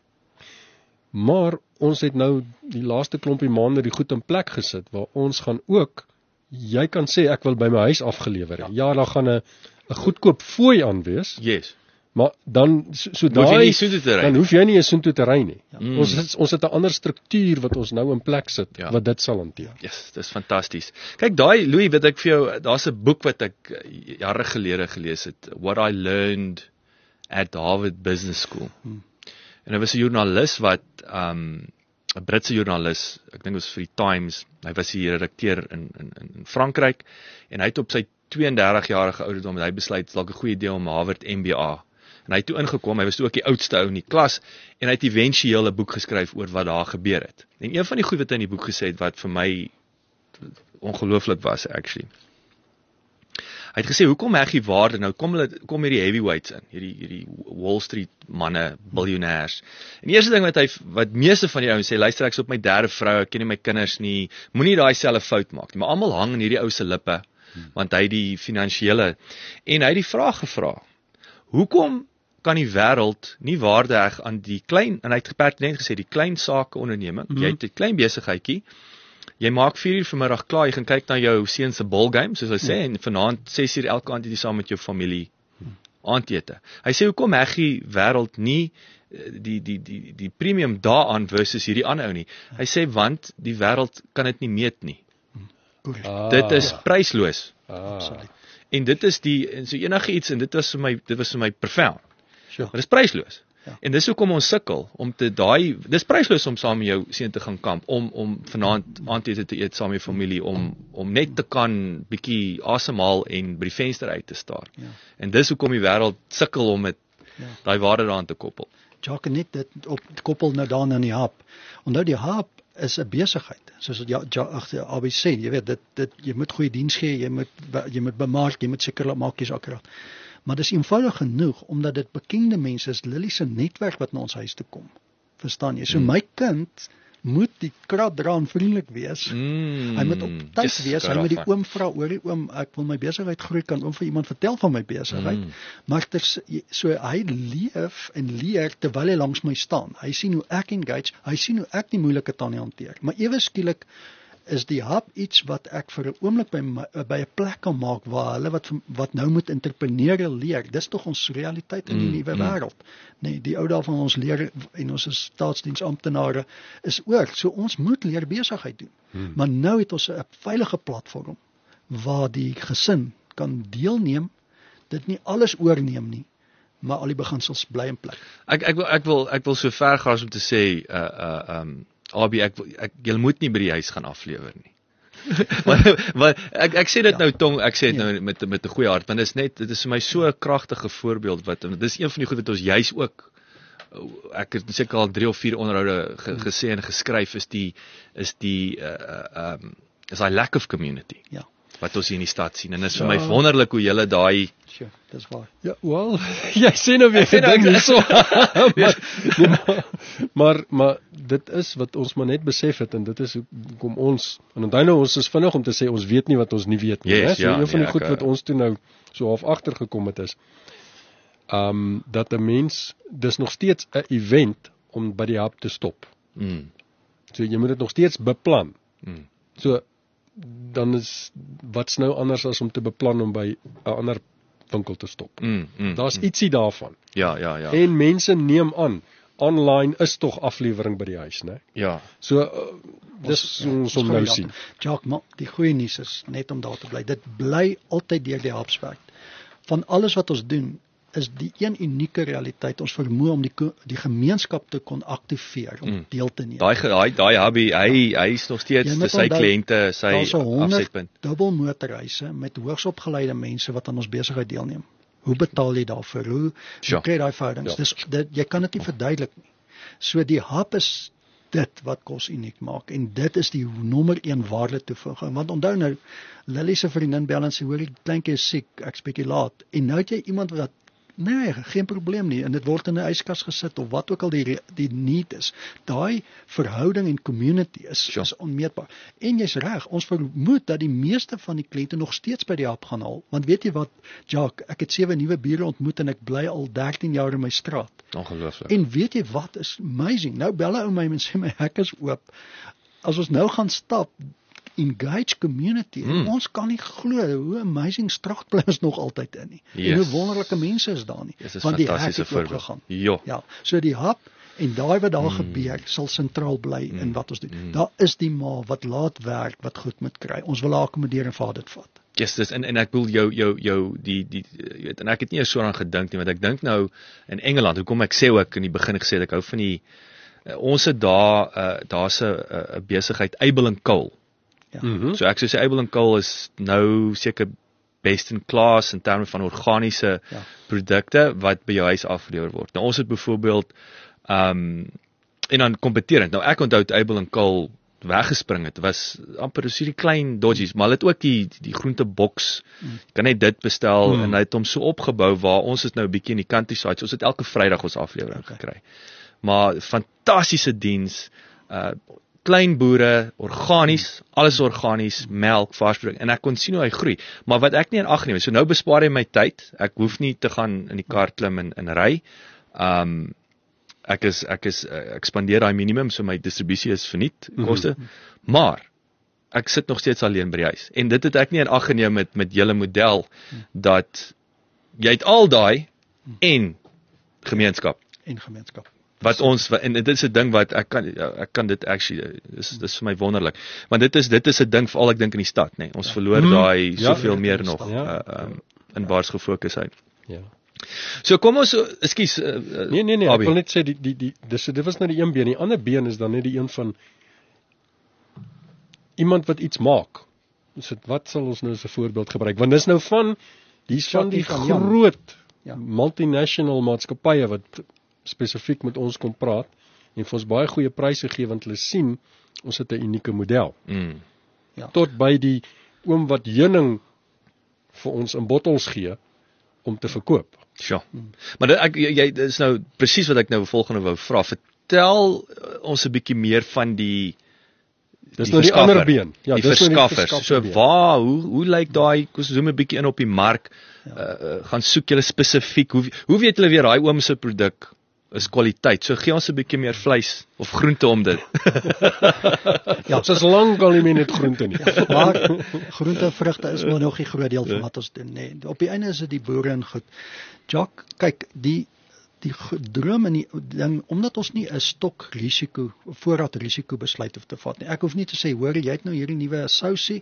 Speaker 5: Maar ons het nou die laaste klompie maande die goed in plek gesit waar ons gaan ook jy kan sê ek wil by my huis afgelewer. Ja, daar gaan 'n goedkoop fooi aan wees.
Speaker 2: Yes.
Speaker 5: Maar dan so
Speaker 2: daai
Speaker 5: dan hoef jy nie eens soontoe te ry nie. Ons het 'n ander struktuur wat ons nou in plek sit wat dit sal hanteer.
Speaker 2: Yes, dis fantasties. Kyk daai Louis, weet ek vir jou, daar's 'n boek wat ek jare gelede gelees het, What I Learned at Harvard Business School. En hy was 'n joernalis wat 'n Britse joernalis, ek dink dit was vir die Times. Hy was die redakteur in Frankryk en hy het op sy 32-jarige ouderdom hy besluit dalk 'n goeie idee om Harvard MBA. En hy het toe ingekom, hy was toe ook die oudste ou in die klas en hy het éventueel 'n boek geskryf oor wat daar gebeur het. En een van die goed wat hy in die boek gesê het wat vir my ongelooflik was actually. Hy het gesê hoekom heg die waarde nou kom hierdie heavyweights in, hierdie Wall Street manne, biljoenêers. En die eerste ding wat meeste van die ouens sê, luister ek's op my 3de vrou, ek ken nie my kinders nie, moenie daai selfe fout maak nie. Maar almal hang in hierdie ou se lippe want hy die finansiële en hy het die vraag gevra. Hoekom kan die wêreld nie waarde heg aan die klein en hy het pertinent gesê die klein sake onderneming. Jy het 'n klein besigheidjie. Jy maak 4 uur vanmiddag klaar, jy gaan kyk na jou seun se ballgame, soos hy sê, en vanaand 6 uur elke aand het jy saam met jou familie aandete. Hy sê hoekom heg die wêreld nie die premium daaraan versus hierdie ander ou nie. Hy sê want die wêreld kan dit nie meet nie. Dit is prysloos. En dit is en so enige iets en dit was vir my profound.
Speaker 4: Sure.
Speaker 2: Maar dit is prysloos. En dis hoekom ons sukkel om dis prysloos om saam met jou seun te gaan kamp, om vanaand aandete te eet saam met jou familie, om net te kan bietjie asemhaal en by die venster uit te staar. En dis hoekom die wêreld sukkel om met daai waarde daaraan te koppel.
Speaker 4: Jacques, net dit op koppel nou daan aan die hub. Onthou die hub is 'n besigheid. Soos Abby sê, jy weet dit jy moet goeie diens gee, jy moet bemark, jy moet seker maak jy's akkurat. Maar dis eenvoudig genoeg omdat dit bekende mense is, Lily se netwerk wat na ons huis toe kom. Verstaan jy? So my kind moet die krat dra en vriendelik wees. Hy moet op tyd wees. Hy moet die oom vra, hoorie oom, ek wil my besigheid groei, kan oom vir iemand vertel van my besigheid. Maar so hy leef en leer terwyl hy langs my staan. Hy sien hoe ek engage, hy sien hoe ek die moeilike tande hanteer. Maar ewe skielik is die hub iets wat ek vir 'n oomblik by 'n plek kan maak waar hulle wat nou moet entrepreneure leer. Dis tog ons realiteit in die nuwe wêreld. Nee, die ou dae van ons leer en ons is staatsdiensamptenare is oor. So ons moet leer besigheid doen. Maar nou het ons 'n veilige platform waar die gesin kan deelneem, dit nie alles oorneem nie, maar al die beginsels bly in plek.
Speaker 2: Ek wil so ver gaan om te sê Abi, jy moet nie by die huis gaan aflewer nie. maar ek sê dit nou tong, ek sê dit nou met 'n goeie hart, want dit is vir my so 'n kragtige voorbeeld dis een van die goed wat ons juis ook ek het seker al 3 of 4 onderhoude gesê en geskryf is daai lack of community. Ja. Wat ons hier in die stad sien en dit is vir my wonderlik hoe julle daai
Speaker 4: dis waar.
Speaker 5: Ja, wel, jy sê nou weer gedink hierso. maar dit is wat ons maar net besef het en dit is hoekom ons en onthou nou ons is vinnig om te sê ons weet nie wat ons nie weet nie,
Speaker 2: yes,
Speaker 5: so een van die goed wat ons toe nou so half agtergekom het is dat 'n mens dis nog steeds 'n event om by die hub te stop. So jy moet dit nog steeds beplan. So dan is wat's nou anders as om te beplan om by 'n ander winkel te stop. Daar's ietsie daarvan.
Speaker 2: Ja.
Speaker 5: En mense neem aan, online is tog aflewering by die huis, né?
Speaker 2: Ja.
Speaker 5: So dis ons om nou sien.
Speaker 4: Jacques, maar die goeie nuus is net om daar te bly. Dit bly altyd deur die hubswerk. Van alles wat ons doen, is die een unieke realiteit ons vermoë om die gemeenskap te kon aktiveer om deel te neem.
Speaker 2: Daai hubby, hy is nog steeds vir sy kliënte sy afsetpunt.
Speaker 4: Dubbel motorhuise met hoogsopgeleide mense wat aan ons besigheid deelneem. Hoe betaal jy daarvoor? Hoe kry jy daai verhoudings? Dis jy kan dit nie verduidelik nie. So die hub is dit wat kos uniek maak en dit is die nommer 1 waarde toevoeging. Want onthou nou, Lily se vriendin bel en sê hoor die kleintjie is siek, ek spekuleer. En nou het jy iemand wat nee, geen probleem nie en dit word in 'n yskas gesit of wat ook al die need is. Daai verhouding en community is onmeetbaar. En jy's reg, ons vermoed dat die meeste van die kliënte nog steeds by die hub gaan haal. Want weet jy wat, Jacques, ek het 7 nuwe bure ontmoet en ek bly al 13 jaar in my straat.
Speaker 2: Ongelooflik.
Speaker 4: En weet jy wat is amazing? Nou bel hy my en sê my hek is oop. As ons nou gaan stap, engage community. En ons kan nie glo hoe amazing straat bly ons nog altyd in nie. En hoe wonderlike mense is daar nie. Want die hek het oopgegaan. Ja. So die hub en daai wat daar gebeur sal sentraal bly in wat ons doen. Daar is die ma wat laat werk wat goed moet kry. Ons wil haar akkommodeer en vir dit vat.
Speaker 2: Yes, en ek wil jou die weet en ek het nie eers so aan gedink nie, want ek dink nou in Engeland, hoekom ek sê ook in die begin gesê ek hou van die ons het daar's 'n besigheid Abel & Cole. Ja. So ek sou sê Abel & Cole is nou seker best in class in terme van organiese produkte wat by jou huis afgelewer word. Nou ons het byvoorbeeld en dan kompeterend. Nou ek onthou Abel & Cole weggespring het. Was amper so die klein dodgies, maar hulle het ook die groenteboks. Jy kan net dit bestel en hy het hom so opgebou waar ons is nou 'n bietjie in die countryside. So ons het elke Vrydag ons aflewering gekry. Maar fantastiese diens, klein boere, organies, alles organies, melk, varsproduk en ek kon sien hoe hy groei. Maar wat ek nie in ag neem, so nou bespaar hy my tyd. Ek hoef nie te gaan in die kar klim en ry. Ek spandeer daai minimum, so my distribusie is verniet koste. Maar ek sit nog steeds alleen by die huis. En dit het ek nie in ag geneem met julle model dat jy het al daai en gemeenskap. Wat ons en dit is 'n ding wat ek kan dit actually dis vir my wonderlik. Want dit is 'n ding veral ek dink in die stad, nê. Ons verloor daai soveel meer nog in baars gefokusheid. Ja. So kom ons ekskuus
Speaker 5: nee, ek wil net sê dit was nou die een been, die ander been is dan net die een van iemand wat iets maak. So wat sal ons nou as 'n voorbeeld gebruik? Want dis nou van die groot multinational maatskappye wat spesifiek met ons kom praat en vir ons baie goeie pryse gee want hulle sien ons het 'n unieke model. Tot by die oom wat heuning vir ons in bottels gee om te verkoop.
Speaker 2: Ja. Maar dit is nou presies wat ek nou volgende wou vra. Vertel ons 'n bietjie meer van die
Speaker 5: Dis nou die ander been. Ja,
Speaker 2: die
Speaker 5: dis nou die
Speaker 2: verskaffers. So waar, hoe lyk daai, kom ons zoom 'n bietjie in op die mark. Gaan soek julle spesifiek. Hoe weet julle weer daai oom se produk is kwaliteit? So gee ons 'n bietjie meer vleis of groente om dit.
Speaker 5: Ja, soos lankal nie meer net groente nie.
Speaker 4: Maar groente en vrugte is maar nog die groot deel van wat ons doen, nee. Op die einde is dit die boere en goed. Jack, kyk, die droom en die ding, omdat ons nie 'n stok risiko, voorraad risiko besluit hoef te vat nie. Ek hoef nie te sê, hoor, jy het nou hierdie nuwe sousie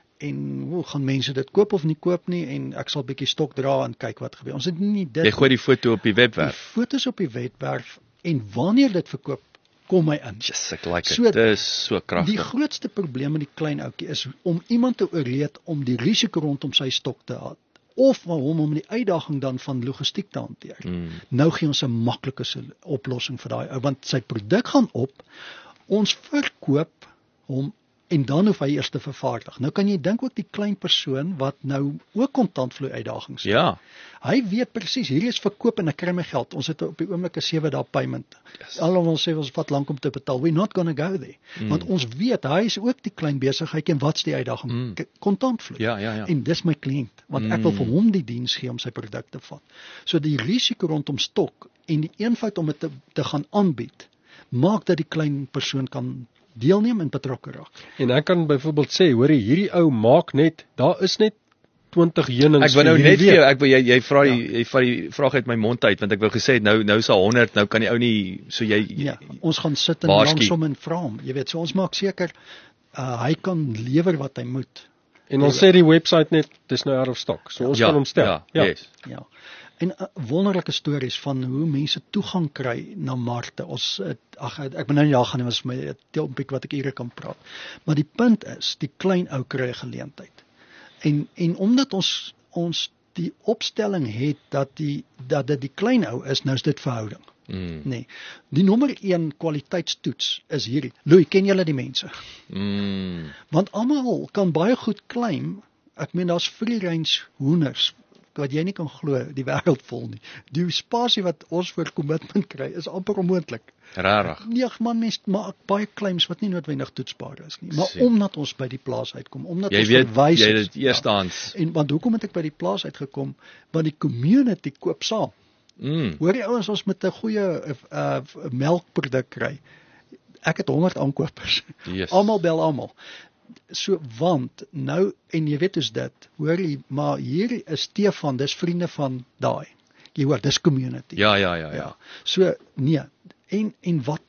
Speaker 4: en gaan mense dit koop of nie koop nie en ek sal bietjie stok dra en kyk wat gebeur. Ons het nie dit.
Speaker 2: Jy gooi die foto op die webwerf.
Speaker 4: Die foto's op die webwerf en wanneer dit verkoop, kom my in.
Speaker 2: Yes, ek like it. Dit is so kragtig.
Speaker 4: Die grootste probleem met die klein ouetjie is om iemand te oorleed om die risiko rondom sy stok te hou. Of hom om die uitdaging dan van logistiek te hanteer. Nou gee ons 'n maklike oplossing vir daai ou, want sy produk gaan op, ons verkoop hom en dan hoef hy eers te vervaardig. Nou kan jy dink ook die klein persoon wat nou ook kontantvloei uitdagings het.
Speaker 2: Ja.
Speaker 4: Hy weet presies, hierdie is verkoop en ek kry my geld. Ons het op die oomblik 'n 7 dae payment.
Speaker 2: Yes.
Speaker 4: Alhoewel ons sê ons vat lank om te betaal. We're not gonna go there. Want ons weet hy is ook die klein besigheid en wat's die uitdaging? Kontantvloei.
Speaker 2: Ja.
Speaker 4: En dis my kliënt, want ek wil vir hom die diens gee om sy produk te vat. So die risiko rondom stok en die eenvoud om dit te gaan aanbied, maak dat die klein persoon kan deelneem en betrokke raak.
Speaker 5: En ek kan byvoorbeeld sê, hoor hierdie ou maak net, daar is net 20 heunings.
Speaker 2: Ek wou nou net vir jou, jy vra jy vat die vraag uit my mond uit, want ek wou gesê nou is daar 100, nou kan die ou nie, so jy
Speaker 4: Ja, ons gaan sit en langsom en vra hom. Jy weet, so ons maak seker hy kan lewer wat hy moet.
Speaker 5: En ons sê die webwerf net, dis nou out of stock. So ons kan hom stel.
Speaker 2: Yes.
Speaker 4: Ja. En wonderlike stories van hoe mense toegang kry na markte. Ons ek ben nou nie daar gaan nie, was my 'n telpiek wat ek ure kan praat. Maar die punt is, die klein ou kry 'n geleentheid. En omdat ons die opstelling het dat dit die klein ou is, nou is dit verhouding. Nee. Die nommer 1 kwaliteitstoets is hierdie. Louis, ken julle die mense? Want almal kan baie goed claim, ek meen daar's free range hoenders wat jy nie kan glo, die wêreld vol nie. Die spasie wat ons vir commitment kry is amper onmoontlik.
Speaker 2: Rarig.
Speaker 4: Nee, man, mens maak baie claims wat nie noodwendig toetsbaar is nie. Maar omdat ons by die plaas uitkom, omdat ons verwys
Speaker 2: jy weet eerstehands.
Speaker 4: En want hoekom het ek by die plaas uitgekom? Want die community koop saam. Hoor jy ouens, ons met 'n goeie melkproduk kry. Ek het 100 aankopers.
Speaker 2: Yes.
Speaker 4: Almal bel almal. So, want, nou, en jy weet is dit, hoor jy, maar hier is Stefan, dis vriende van daai. Jy hoor, dis community.
Speaker 2: Ja.
Speaker 4: So, nee, en wat,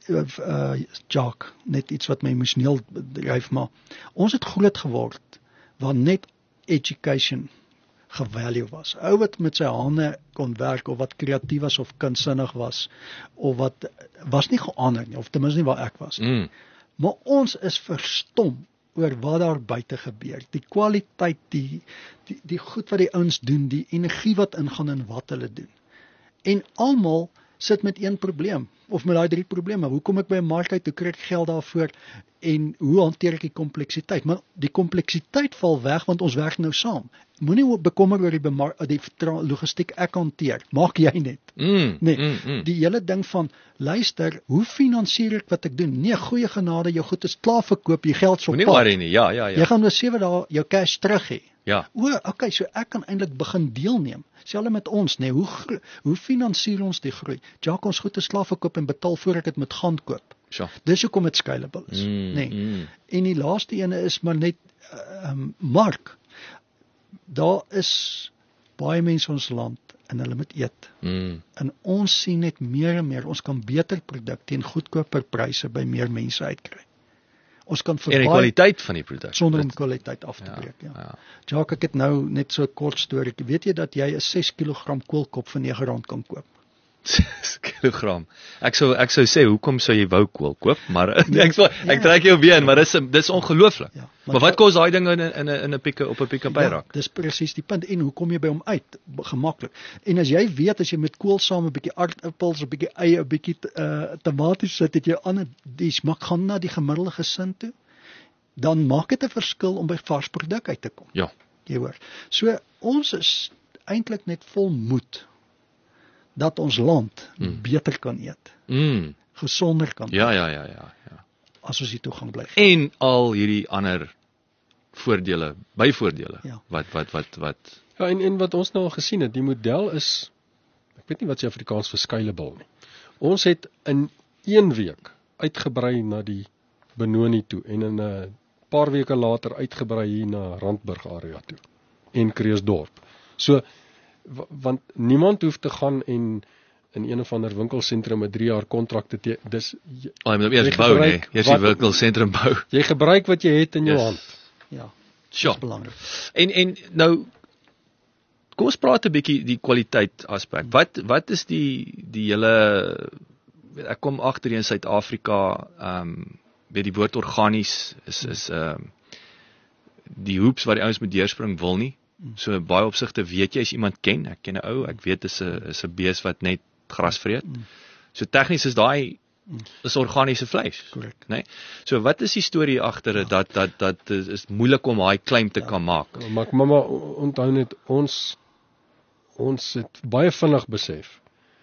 Speaker 4: Jacques, net iets wat my emosioneel dryf, maar ons het groot geword, waar net education gevalue was. Ou wat met sy hande kon werk, of wat kreatief was, of kunstsinnig was, of wat, was nie geander nie, of ten minste nie waar ek was. Maar ons is verstom oor wat daar buite gebeur. Die kwaliteit, die goed wat die ouens doen, die energie wat ingaan in wat hulle doen. En almal sit met een probleem, of met daai 3 probleme. Hoe kom ek by 'n mark uit, hoe kry ek geld daarvoor, en hoe hanteer ek die kompleksiteit? Maar die kompleksiteit val weg, want ons werk nou saam. Moenie bekommer oor die logistiek ek hanteer, maak jy net. Die hele ding van, luister, hoe finansier ek wat ek doen? Nee, goeie genade, jou goed is klaar verkoop, jy geld so
Speaker 2: Moenie worry nie, ja.
Speaker 4: Jy gaan oor 7 dae jou cash terug hê.
Speaker 2: Ja.
Speaker 4: Okay, so ek kan eintlik begin deelneem. Selfs met ons, nee, hoe finansier ons die groei? Jacques, ons goed is klaar verkoop en betaal voor ek dit moet gaan koop.
Speaker 2: Sure.
Speaker 4: Dis hoekom dit scalable is, En die laaste ene is maar net mark. Daar is baie mense in ons land en hulle moet eet. En ons sien net meer en meer, ons kan beter produk teen goedkoper pryse by meer mense uitkry. Ons kan
Speaker 2: En die kwaliteit van die produk.
Speaker 4: Sonder om kwaliteit af te breek, ja. Jacques, ek het nou net so 'n kort storie. Weet jy dat jy 'n 6 kg koolkop vir R9 kan koop?
Speaker 2: 6 kilogram. Ek sou sê hoekom sou jy wou koop, maar ek trek jou been, maar dis ongelooflik. Ja, maar wat kos daai ding in 'n op 'n pick-up rak?
Speaker 4: Dis presies die punt. En hoe kom jy by hom uit? Gemaklik. En as jy weet as jy met kool saam 'n bietjie aardappels, 'n bietjie eie, 'n bietjie tomaties sit, het jy ander dis maak gaan na die gemiddelde gesin toe, dan maak dit 'n verskil om by vars produk uit te kom.
Speaker 2: Ja.
Speaker 4: Jy hoor. So ons is eintlik net vol moed dat ons land beter kan eet, gesonder kan
Speaker 2: Ja.
Speaker 4: as ons die toegang bly.
Speaker 2: En al hierdie ander voordele, byvoordele.
Speaker 4: Ja.
Speaker 2: Wat
Speaker 5: Ja, en wat ons nou al gesien het, die model is, ek weet nie wat se Afrikaans vir scalable nie. Ons het in 1 week uitgebrei na die Benoni toe en in 'n paar weke later uitgebrei hier na Randburg area toe en Kreeusdorp. So want niemand hoef te gaan en in een of ander winkelsentrum 'n 3 jaar kontrak te teken. Dis
Speaker 2: jy moet eers bou, nee. Eers die winkelsentrum bou.
Speaker 5: Jy gebruik wat jy het in jou hand.
Speaker 4: Ja,
Speaker 2: Sure.
Speaker 4: dis belangrik.
Speaker 2: En nou kom ons praat 'n bietjie die kwaliteit aspek. Wat is die hele ek kom agter in Suid-Afrika weet die woord organies is die hoops wat die ouens moet deurspring wil nie. So baie opsigte weet jy as iemand ken, ek ken 'n ou, ek weet is 'n bees wat net gras vreet. So tegnies is daai is organiese vleis,
Speaker 4: Korrek.
Speaker 2: né? So wat is die storie agter dit dat is moeilik om daai claim te kan maak?
Speaker 5: Maar mamma onthou net ons het baie vinnig besef.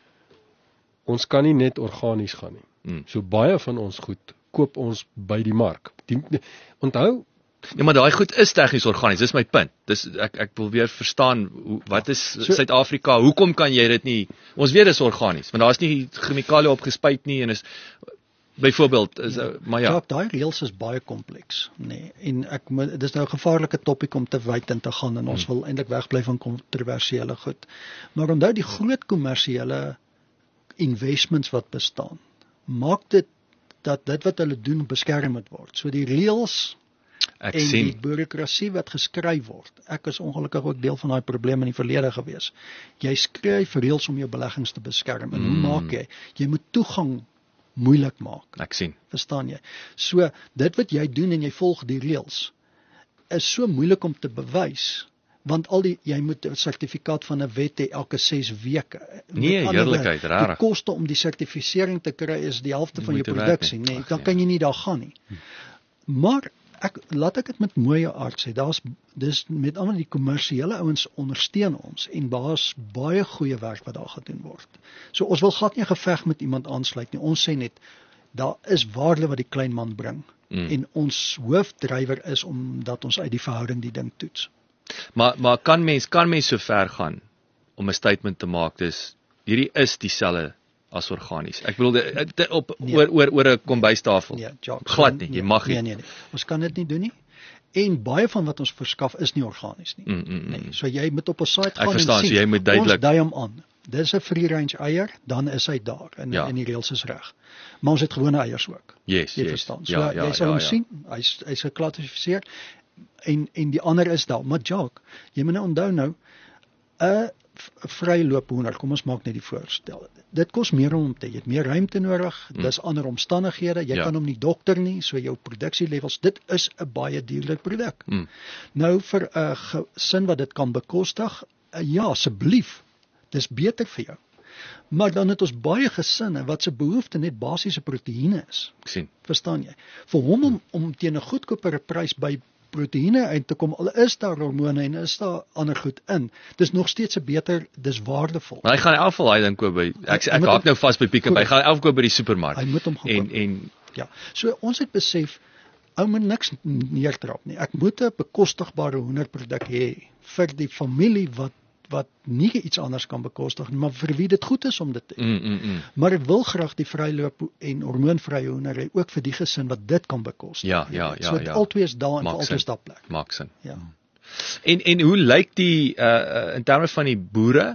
Speaker 5: Ons kan nie net organies gaan nie. So baie van ons goed koop ons by die mark. Onthou,
Speaker 2: Ja, maar daai goed is tegnies organies, dis my punt. Dis ek wil weer verstaan wat is Suid-Afrika, hoekom kan jy dit nie? Ons weet dis organies, want daar's nie chemikalie opgespuit nie en is byvoorbeeld is maar ja.
Speaker 4: Ja, daai reëls is baie kompleks, nê. En dis nou 'n gevaarlike topik om te wyd in te gaan en ons wil eintlik wegbly van kontroversiële goed. Maar onthou die groot kommersiële investments wat bestaan, maak dit dat dit wat hulle doen beskerm moet word. So die reëls
Speaker 2: Ek
Speaker 4: en
Speaker 2: sien.
Speaker 4: die bureaukrasie wat geskryf word. Ek is ongelukkig ook deel van daai probleem in die verlede gewees. Jy skryf reëls om jou beleggings te beskerm. En hoe maak jy? Jy moet toegang moeilik maak.
Speaker 2: Ek sien.
Speaker 4: Verstaan jy? So dit wat jy doen en jy volg die reëls is so moeilik om te bewys, want jy moet 'n sertifikaat van 'n wet hê elke 6 weke.
Speaker 2: Nee, heerlikheid, rarig.
Speaker 4: Die koste om die sertifisering te kry is die helfte van jou
Speaker 2: Moeite werd
Speaker 4: produksie,
Speaker 2: nie.
Speaker 4: nee,
Speaker 2: Ag,
Speaker 4: dan
Speaker 2: ja.
Speaker 4: kan jy nie daar gaan nie. Maar laat ek dit met mooi aard sê, dis met ander die kommersiële ouens ondersteun ons en daar's baie goeie werk wat daar gedoen word. So ons wil glad nie 'n geveg met iemand aansluit nie. Ons sê net daar is waarde wat die klein man bring en ons hoofdrywer is omdat ons uit die verhouding die ding toets.
Speaker 2: Maar kan mens so ver gaan om 'n statement te maak dis hierdie is dieselfde as organies. Ek bedoel oor 'n kombuistafel.
Speaker 4: Nee, Jacques,
Speaker 2: Glad nie, jy mag nie.
Speaker 4: Nee. Ons kan dit nie doen nie. En baie van wat ons verskaf is nie organies nie. Nee, so jy moet op 'n site gaan
Speaker 2: verstaan,
Speaker 4: en sien.
Speaker 2: so jy moet duidelik-
Speaker 4: Ons dui hom aan. Dis 'n free range eier, dan is hy daar en die reëls is reg. Maar ons het gewone eiers ook.
Speaker 2: Yes,
Speaker 4: Jy
Speaker 2: yes.
Speaker 4: verstaan. So
Speaker 2: Ja,
Speaker 4: jy sal hom sien. Hy's geklassifiseer en die ander is daar. Maar Jacques, jy moet nou onthou nou 'n vryloop hoender, kom ons maak net die voorstel. Dit kos meer om te hê. Jy het meer ruimte nodig, dis ander omstandighede. Jy kan hom nie dokter nie, so jou produksielevels, dit is 'n baie duurder produk. Nou vir 'n gesin wat dit kan bekostig, ja, asseblief. Dis beter vir jou. Maar dan het ons baie gesinne wat se behoefte net basiese proteïene is.
Speaker 2: Ek sien.
Speaker 4: Verstaan jy? Vir hom om teen 'n goedkoper prys by proteïene uit te kom, al is daar hormone en is daar ander goed in. Dis nog steeds 'n beter, dis waardevol.
Speaker 2: Maar hy gaan in elk geval hy ding koop by ek haak nou vas by Pick n Pay. Hy gaan elke koop by die supermark.
Speaker 4: Hy moet hom gaan koop.
Speaker 2: En
Speaker 4: Ja. So ons het besef ou moet niks neertrap nie. Ek moet 'n bekostigbare hoenderproduk hê vir die familie wat nie iets anders kan bekostig nie, maar vir wie dit goed is om dit te hê. Maar ek wil graag die vryloop en hormoonvrye hoender hê ook vir die gesin wat dit kan bekostig.
Speaker 2: Ja.
Speaker 4: So albei is daar en albei is daar plek.
Speaker 2: Maak sin.
Speaker 4: Ja.
Speaker 2: En hoe lyk die in terme van die boere?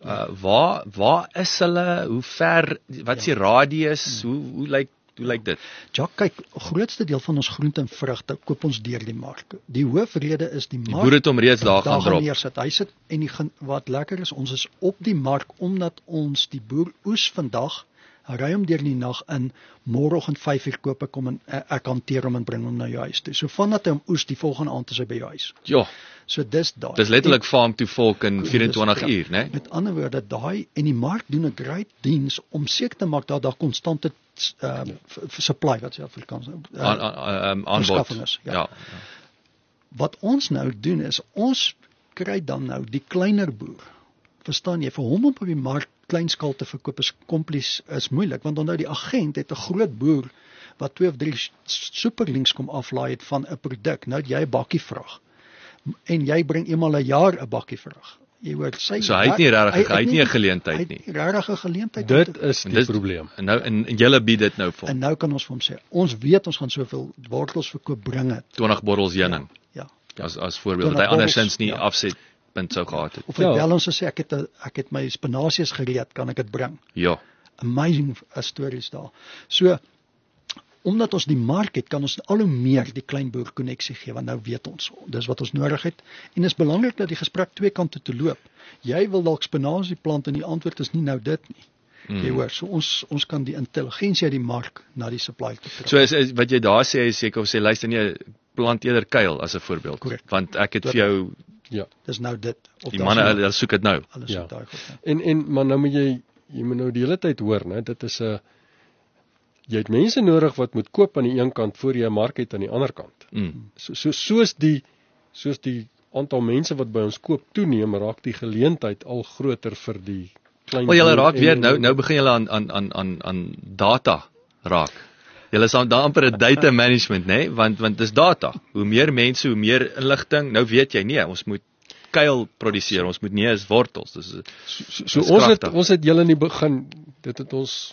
Speaker 2: Waar is hulle? Hoe ver? Wat is die radius? Hoe lyk dit?
Speaker 4: Jacques, kyk, grootste deel van ons groente en vrugte koop ons deur die mark. Die hoofrede is die
Speaker 2: Die
Speaker 4: mark.
Speaker 2: boere het hom reeds daar gaan drop.
Speaker 4: Neersit. Hy sit en wat lekker is, ons is op die mark omdat ons die boer oes vandag, ry hom deur die nag in, môreoggend 5:00 koop ek hom en ek hanteer hom en bring hom na jou huis toe. So vandat hy hom oes, die volgende aand is hy by jou huis.
Speaker 2: Ja,
Speaker 4: So dis daai.
Speaker 2: dis letterlik farm to fork in 24 uur, né?
Speaker 4: Met ander woorde, daai en die mark doen 'n great diens om seker te maak dat daar konstante supply wat se Afrikaans
Speaker 2: Aanbod.
Speaker 4: verskaffing is, ja. Wat ons nou doen is ons kry dan nou die kleiner boer. Verstaan jy, vir hom om op die mark kleinskaal te verkoop is moeilik, want onthou die agent het 'n groot boer wat 2 of 3 superlinks kom aflaai het van 'n produk. Nou het jy 'n bakkie vraag. En jy bring eenmal 'n jaar 'n bakkie vraag. Jy hoor,
Speaker 2: So hy het nie regtig, hy het nie 'n geleentheid nie.
Speaker 4: Hy het nie regtig 'n geleentheid.
Speaker 5: Dit is die probleem.
Speaker 2: En nou en julle bied dit nou vir
Speaker 4: En
Speaker 2: hom.
Speaker 4: nou kan ons vir hom sê, ons weet ons gaan soveel wortels verkoop, bring dit.
Speaker 2: 20 bottels heuning.
Speaker 4: Ja.
Speaker 2: As voorbeeld,
Speaker 4: 20
Speaker 2: wat hy andersins nie
Speaker 4: ja.
Speaker 2: afsetpunt sou gehad het.
Speaker 4: Of hy bel ons en sê ek het my spinasies gereed, kan ek dit bring?
Speaker 2: Ja.
Speaker 4: Amazing stories daar. So omdat ons die mark het, kan ons al hoe meer die kleinboer koneksie gee, want nou weet ons, dis wat ons nodig het. En is belangrik dat die gesprek twee kante toe loop. Jy wil dalk spinasie plant en die antwoord is nie nou dit nie. Jy hoor, so ons kan die intelligensie uit die mark na die supply toe kry.
Speaker 2: So is wat jy daar sê is seker of sê luister nee, plant eerder kuil as 'n voorbeeld.
Speaker 4: Correct.
Speaker 2: Want ek het vir jou
Speaker 5: Ja.
Speaker 4: Dis nou dit. Of
Speaker 2: die
Speaker 4: daar's
Speaker 2: manne
Speaker 4: nou
Speaker 2: hulle soek dit nou.
Speaker 4: alles
Speaker 5: Ja.
Speaker 4: op daai goed. Ja.
Speaker 5: En maar nou moet jy moet nou die hele tyd hoor, né? Dit is 'n jy het mense nodig wat moet koop aan die een kant voor jy 'n mark het aan die ander kant. Soos die aantal mense wat by ons koop toeneem, raak die geleentheid al groter vir die klein.
Speaker 2: Wel julle raak weer nou begin julle aan data raak. Julle is dan amper 'n data management, né? Want dis data. Hoe meer mense, hoe meer inligting. Nou weet jy nee, ons moet kuil produseer, ons moet nie as wortels. Dis
Speaker 5: So ons het julle in die begin, dit het ons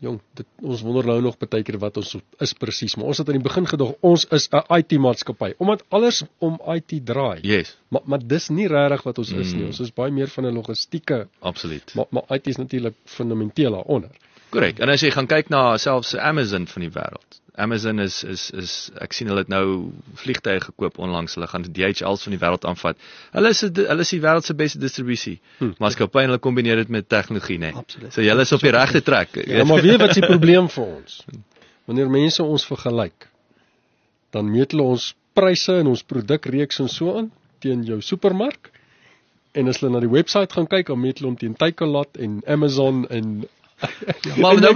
Speaker 5: ons wonder nou nog baie keer wat ons is presies, maar ons het aan die begin gedog ons is 'n IT-maatskappy, omdat alles om IT draai.
Speaker 2: Yes.
Speaker 5: Maar dis nie regtig wat ons is nie. Ons is baie meer van 'n logistieke.
Speaker 2: Absoluut.
Speaker 5: Maar IT is natuurlik fundamenteel daaronder.
Speaker 2: Korrek. En as jy gaan kyk na selfs Amazon van die wêreld. Amazon is ek sien hulle het nou vliegtuie gekoop onlangs. Hulle gaan die DHL's van die wêreld aanvat. Hulle is die wêreld se beste distribusie. Maatskappy en hulle kombineer dit met tegnologie, né?
Speaker 4: Absoluut.
Speaker 2: So julle is op die regte trek.
Speaker 5: Ja, maar weet wat is die probleem vir ons? Wanneer mense ons vergelyk, dan meet hulle ons pryse en ons produkreeks en so aan teen jou supermark. En as hulle na die webwerf gaan kyk, dan meet hulle hom teen Takealot en Amazon en
Speaker 2: Maar nou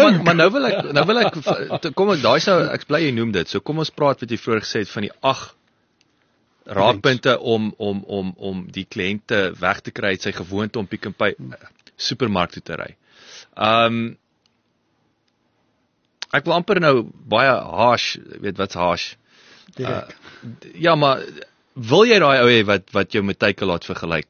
Speaker 2: wil ek kom ons daai sou ek bly jy noem dit. So kom ons praat wat jy vroeër gesê het van die 8 raakpunte om die kliënte weg te kry uit sy gewoonte om Pick n Pay supermark toe te ry. Ek wil amper nou baie harsh, weet wat's harsh. Ja, maar wil jy daai ou hê wat jou met Takealot vergelyk?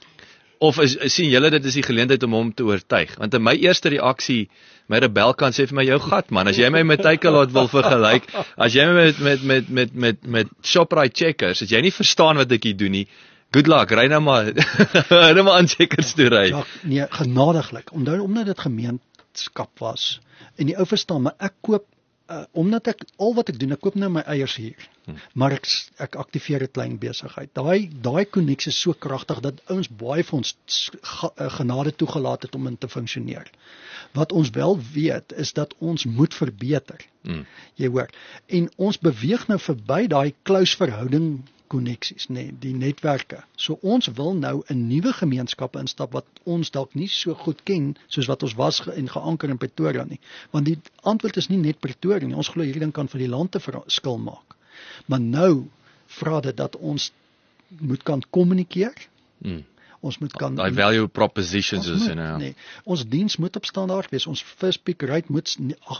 Speaker 2: Of sien julle dit is die geleentheid om hom te oortuig? Want in my eerste reaksie, my rebel kan sê vir my jou gat man, as jy my met Takealot wil vergelyk, as jy my met Shoprite Checkers, as jy nie verstaan wat ek hier doen nie, good luck, ry nou maar nou maar aan Checkers toe ry.
Speaker 4: Ja, nee, genadiglik. Omdat dit gemeenskap was. En die ou verstaan, maar ek koop omdat ek al wat ek doen, ek koop nou my eiers hier. Maar ek aktiveer 'n klein besigheid. Daai koneksie is so kragtig dat ouens baie vir ons genade toegelaat het om in te funksioneer. Wat ons wel weet is dat ons moet verbeter. Jy hoor. En ons beweeg nou verby daai close verhouding koneksies, nee, die netwerke. So ons wil nou 'n nuwe gemeenskappe instap wat ons dalk nie so goed ken soos wat ons was en geanker in Pretoria nie. Want die antwoord is nie net Pretoria nie. Ons glo hierdie ding kan vir die land 'n verskil maak. Maar nou vra dit dat ons moet kan kommunikeer. Ons moet kan
Speaker 2: daai value propositions is nou.
Speaker 4: Nee, ons diens moet op standaard wees. Ons first pick rate moet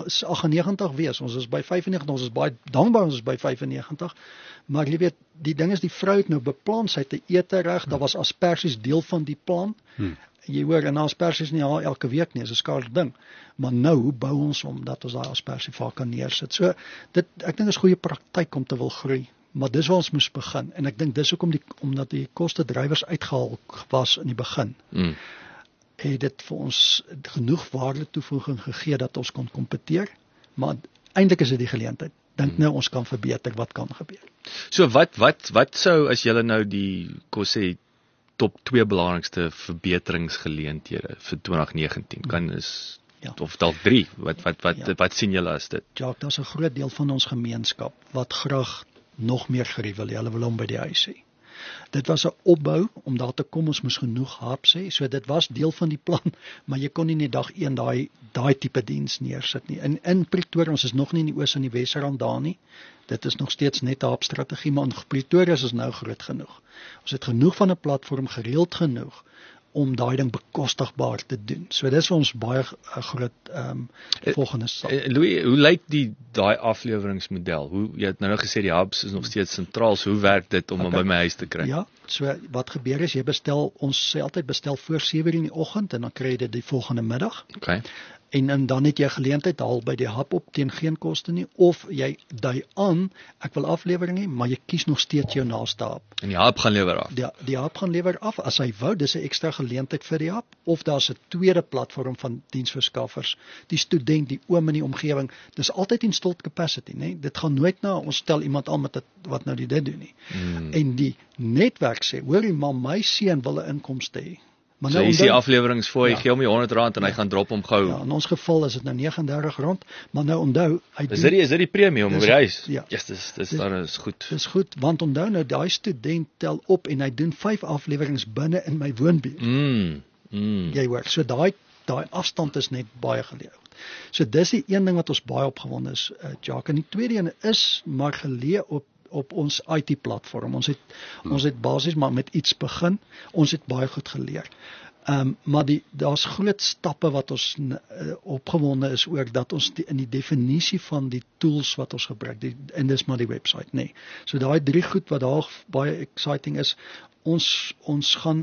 Speaker 4: 98 wees. Ons is by 95, ons is baie dankbaar ons is by 95. Maar jy weet, die ding is die vrou het nou beplan, sy het 'n ete reg, daar was asperges deel van die plan. Jy hoor, en asperges nie haar elke week nie, is 'n skaars ding. Maar nou bou ons om dat ons daai asperges vaak kan neersit. So ek dink is goeie praktyk om te wil groei. Maar dis waar ons moes begin. En ek dink dis hoekom omdat die koste drywers uitgehaal was in die begin. Het dit vir ons genoeg waarde toevoeging gegee dat ons kon kompeteer. Maar eintlik is dit die geleentheid. Dink nou ons kan verbeter, wat kan gebeur.
Speaker 2: So wat sou as julle nou die sê top 2 belangrikste verbeteringsgeleenthede vir 2019 kan is of dalk 3. Wat sien julle as dit?
Speaker 4: Ja, daar's 'n groot deel van ons gemeenskap wat graag nog meer geriewe wil. Hulle wil hom by die huis hê. Dit was 'n opbou om daar te kom, ons moes genoeg hubs hê. So dit was deel van die plan, maar jy kon nie net dag 1 daai tipe diens neersit nie. In Pretoria, ons is nog nie in die oos en die Wesrand daar nie. Dit is nog steeds net 'n hub-strategie, maar in Pretoria is nou groot genoeg. Ons het genoeg van 'n platform, gereeld genoeg om daai ding bekostigbaar te doen. So dis vir ons baie groot volgende stap.
Speaker 2: Louis, hoe lyk daai afleweringsmodel? Jy het nou gesê die hubs is nog steeds sentraal, so hoe werk dit om hom by my huis te kry?
Speaker 4: Ja, so wat gebeur is, jy bestel, ons sê altyd bestel voor 7:00 in die oggend en dan kry jy dit die volgende middag.
Speaker 2: Okay.
Speaker 4: En dan het jy geleentheid haal by die hub op teen geen koste nie, of jy dui aan, ek wil aflewering hê, maar jy kies nog steeds jou naaste hub.
Speaker 2: En die hub gaan lewer af?
Speaker 4: Die hub gaan lewer af, as hy wou, dis 'n ekstra geleentheid vir die hub, of daar's 'n tweede platform van diensverskaffers, die student, die oom in die omgewing, dis altyd installed capacity, nee? Dit gaan nooit na, ons stel iemand aan met wat nou dit doen nie. En die netwerk sê, hoorie, maar my seun wil 'n inkomste hê. Maar
Speaker 2: so
Speaker 4: nou,
Speaker 2: jy sê afleweringsfooi, gee hom die R100 en hy gaan drop hom gou.
Speaker 4: Ja, in ons geval is dit nou R39, maar nou onthou,
Speaker 2: Is dit die premie om by die huis?
Speaker 4: Ja.
Speaker 2: Yes, dis goed.
Speaker 4: Dis goed, want onthou nou, daai student tel op en hy doen 5 aflewerings binne in my woonbuurt. Jy hoor, so daai afstand is net baie geleë. So dis die een ding wat ons baie opgewonde is, Jacques. En die tweede een is maar geleë op ons IT-platform. Ons het basies maar met iets begin. Ons het baie goed geleer. Maar daar's groot stappe wat ons opgewonde is ook, dat ons in die definisie van die tools wat ons gebruik, en dis maar die website, nee. So daai 3 goed wat daar baie exciting is, ons gaan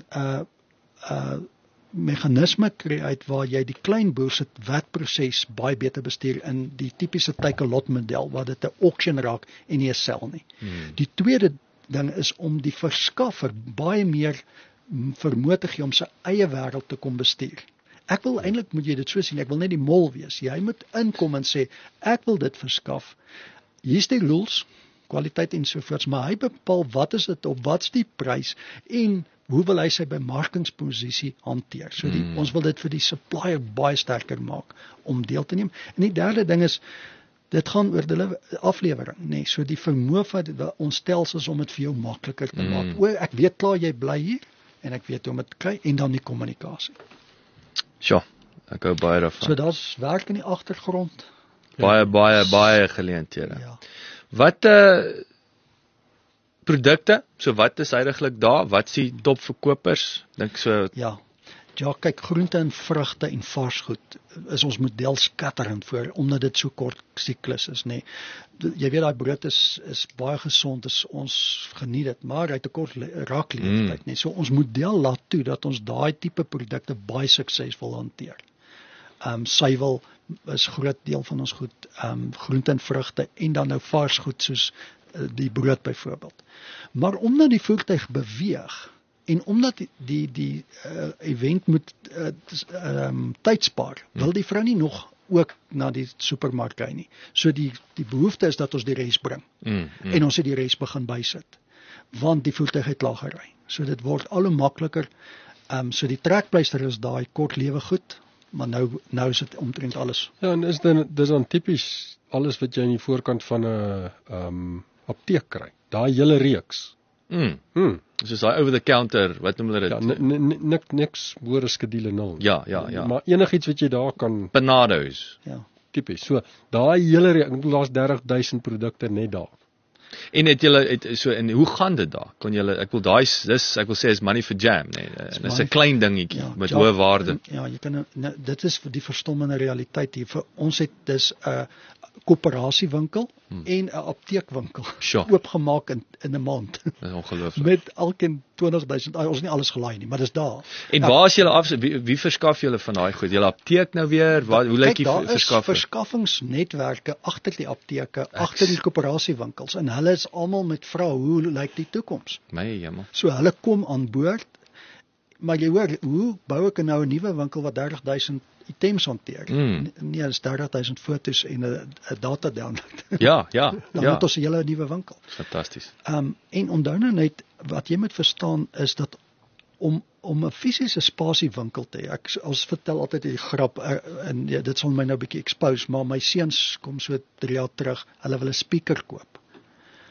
Speaker 4: meganisme kry uit waar jy die klein boer se wetproses baie beter bestuur in die tipiese take-a-lot model, waar dit 'n auction raak en nie 'n sell nie. Die tweede ding is om die verskaffer baie meer vermoë te gee om sy eie wêreld te kom bestuur. Ek wil eintlik, moet jy dit so sien, ek wil net die mol wees. Jy moet inkom en sê, ek wil dit verskaf. Hier's die rules, kwaliteit en sovoorts, maar hy bepaal wat is dit op, wat's die prys en hoe wil hy sy bemarkingsposisie hanteer. So ons wil dit vir die supplier baie sterker maak om deel te neem. En die derde ding is, dit gaan oor die aflewering, nee. So die vermoë van ons stelsels om dit vir jou makliker te maak. Ek weet klaar jy bly hier en ek weet hoe om dit te kry, en dan die kommunikasie.
Speaker 2: Sjoe, ek hou baie daarvan.
Speaker 4: So daar's werk in die agtergrond.
Speaker 2: Baie geleenthede.
Speaker 4: Ja.
Speaker 2: Wat produkte, so wat is eintlik daar? Wat is die topverkopers? Dink so.
Speaker 4: Ja, kyk, groente en vrugte en varsgoed is ons model skatterend voor, omdat dit so kort siklus is, nee. Jy weet, daai brood is baie gesond, ons geniet dit, maar hy het 'n kort raakleeftyd, nee. So ons model laat toe dat ons daai tipe produkte baie suksesvol hanteer. Suiwel is groot deel van ons goed, groente en vrugte, en dan nou varsgoed soos die brood byvoorbeeld. Maar omdat die voertuig beweeg, en omdat die event moet tyd spaar, wil die vrou nie nog ook na die supermark ry nie. So die behoefte is dat ons die res bring. En ons het die res begin bysit. Want die voertuig het klaar gery. So dit word al hoe makliker. So die trekpleister is daai kort lewe goed, maar nou is dit omtrent alles.
Speaker 5: Ja, en dis dan tipies alles wat jy in die voorkant van 'n apteek kry. Daai hele reeks.
Speaker 2: Soos daai over the counter, wat noem hulle dit?
Speaker 5: Ja, niks hoor as skedule 0.
Speaker 2: Ja.
Speaker 5: Maar enigiets wat jy daar kan
Speaker 2: Panados.
Speaker 4: Ja.
Speaker 5: Tipies. So daai hele reeks, ek bedoel daar's 30,000 produkte net daar.
Speaker 2: En en hoe gaan dit daar? Kon julle, ek wil sê is money for jam, nee. Dis 'n klein dingetjie met hoë waarde.
Speaker 4: Ja, jy kan dit is vir die verstommende realiteit hier. Vir ons het dis 'n koöperasiewinkel en 'n apteekwinkel oopgemaak in 'n maand.
Speaker 2: Dis ongelooflik.
Speaker 4: Met elkeen 20,000, ons nie alles gelaai nie, maar dis daar.
Speaker 2: En waar is julle af? Wie verskaf julle van daai goed? Julle apteek nou weer? Hoe lyk die verskaffer?
Speaker 4: Daar is verskaffingsnetwerke agter die apteke, agter die koöperasiewinkels, en hulle is almal met vrae, hoe lyk die toekoms?
Speaker 2: My hemel.
Speaker 4: So hulle kom aan boord, maar jy hoor, hoe bou ek nou 'n nuwe winkel wat 30,000 items hanteer? Nee, is 30,000 foto's en 'n data download.
Speaker 2: Ja.
Speaker 4: Dan moet ons 'n hele nuwe winkel.
Speaker 2: Fantasties.
Speaker 4: En onthou nou net, wat jy moet verstaan is dat om 'n fisiese spasiewinkel te hê. Ons vertel altyd die grap, en dit sal my nou 'n bietjie expose, maar my seuns kom so 3 jaar terug, hulle wil 'n speaker koop.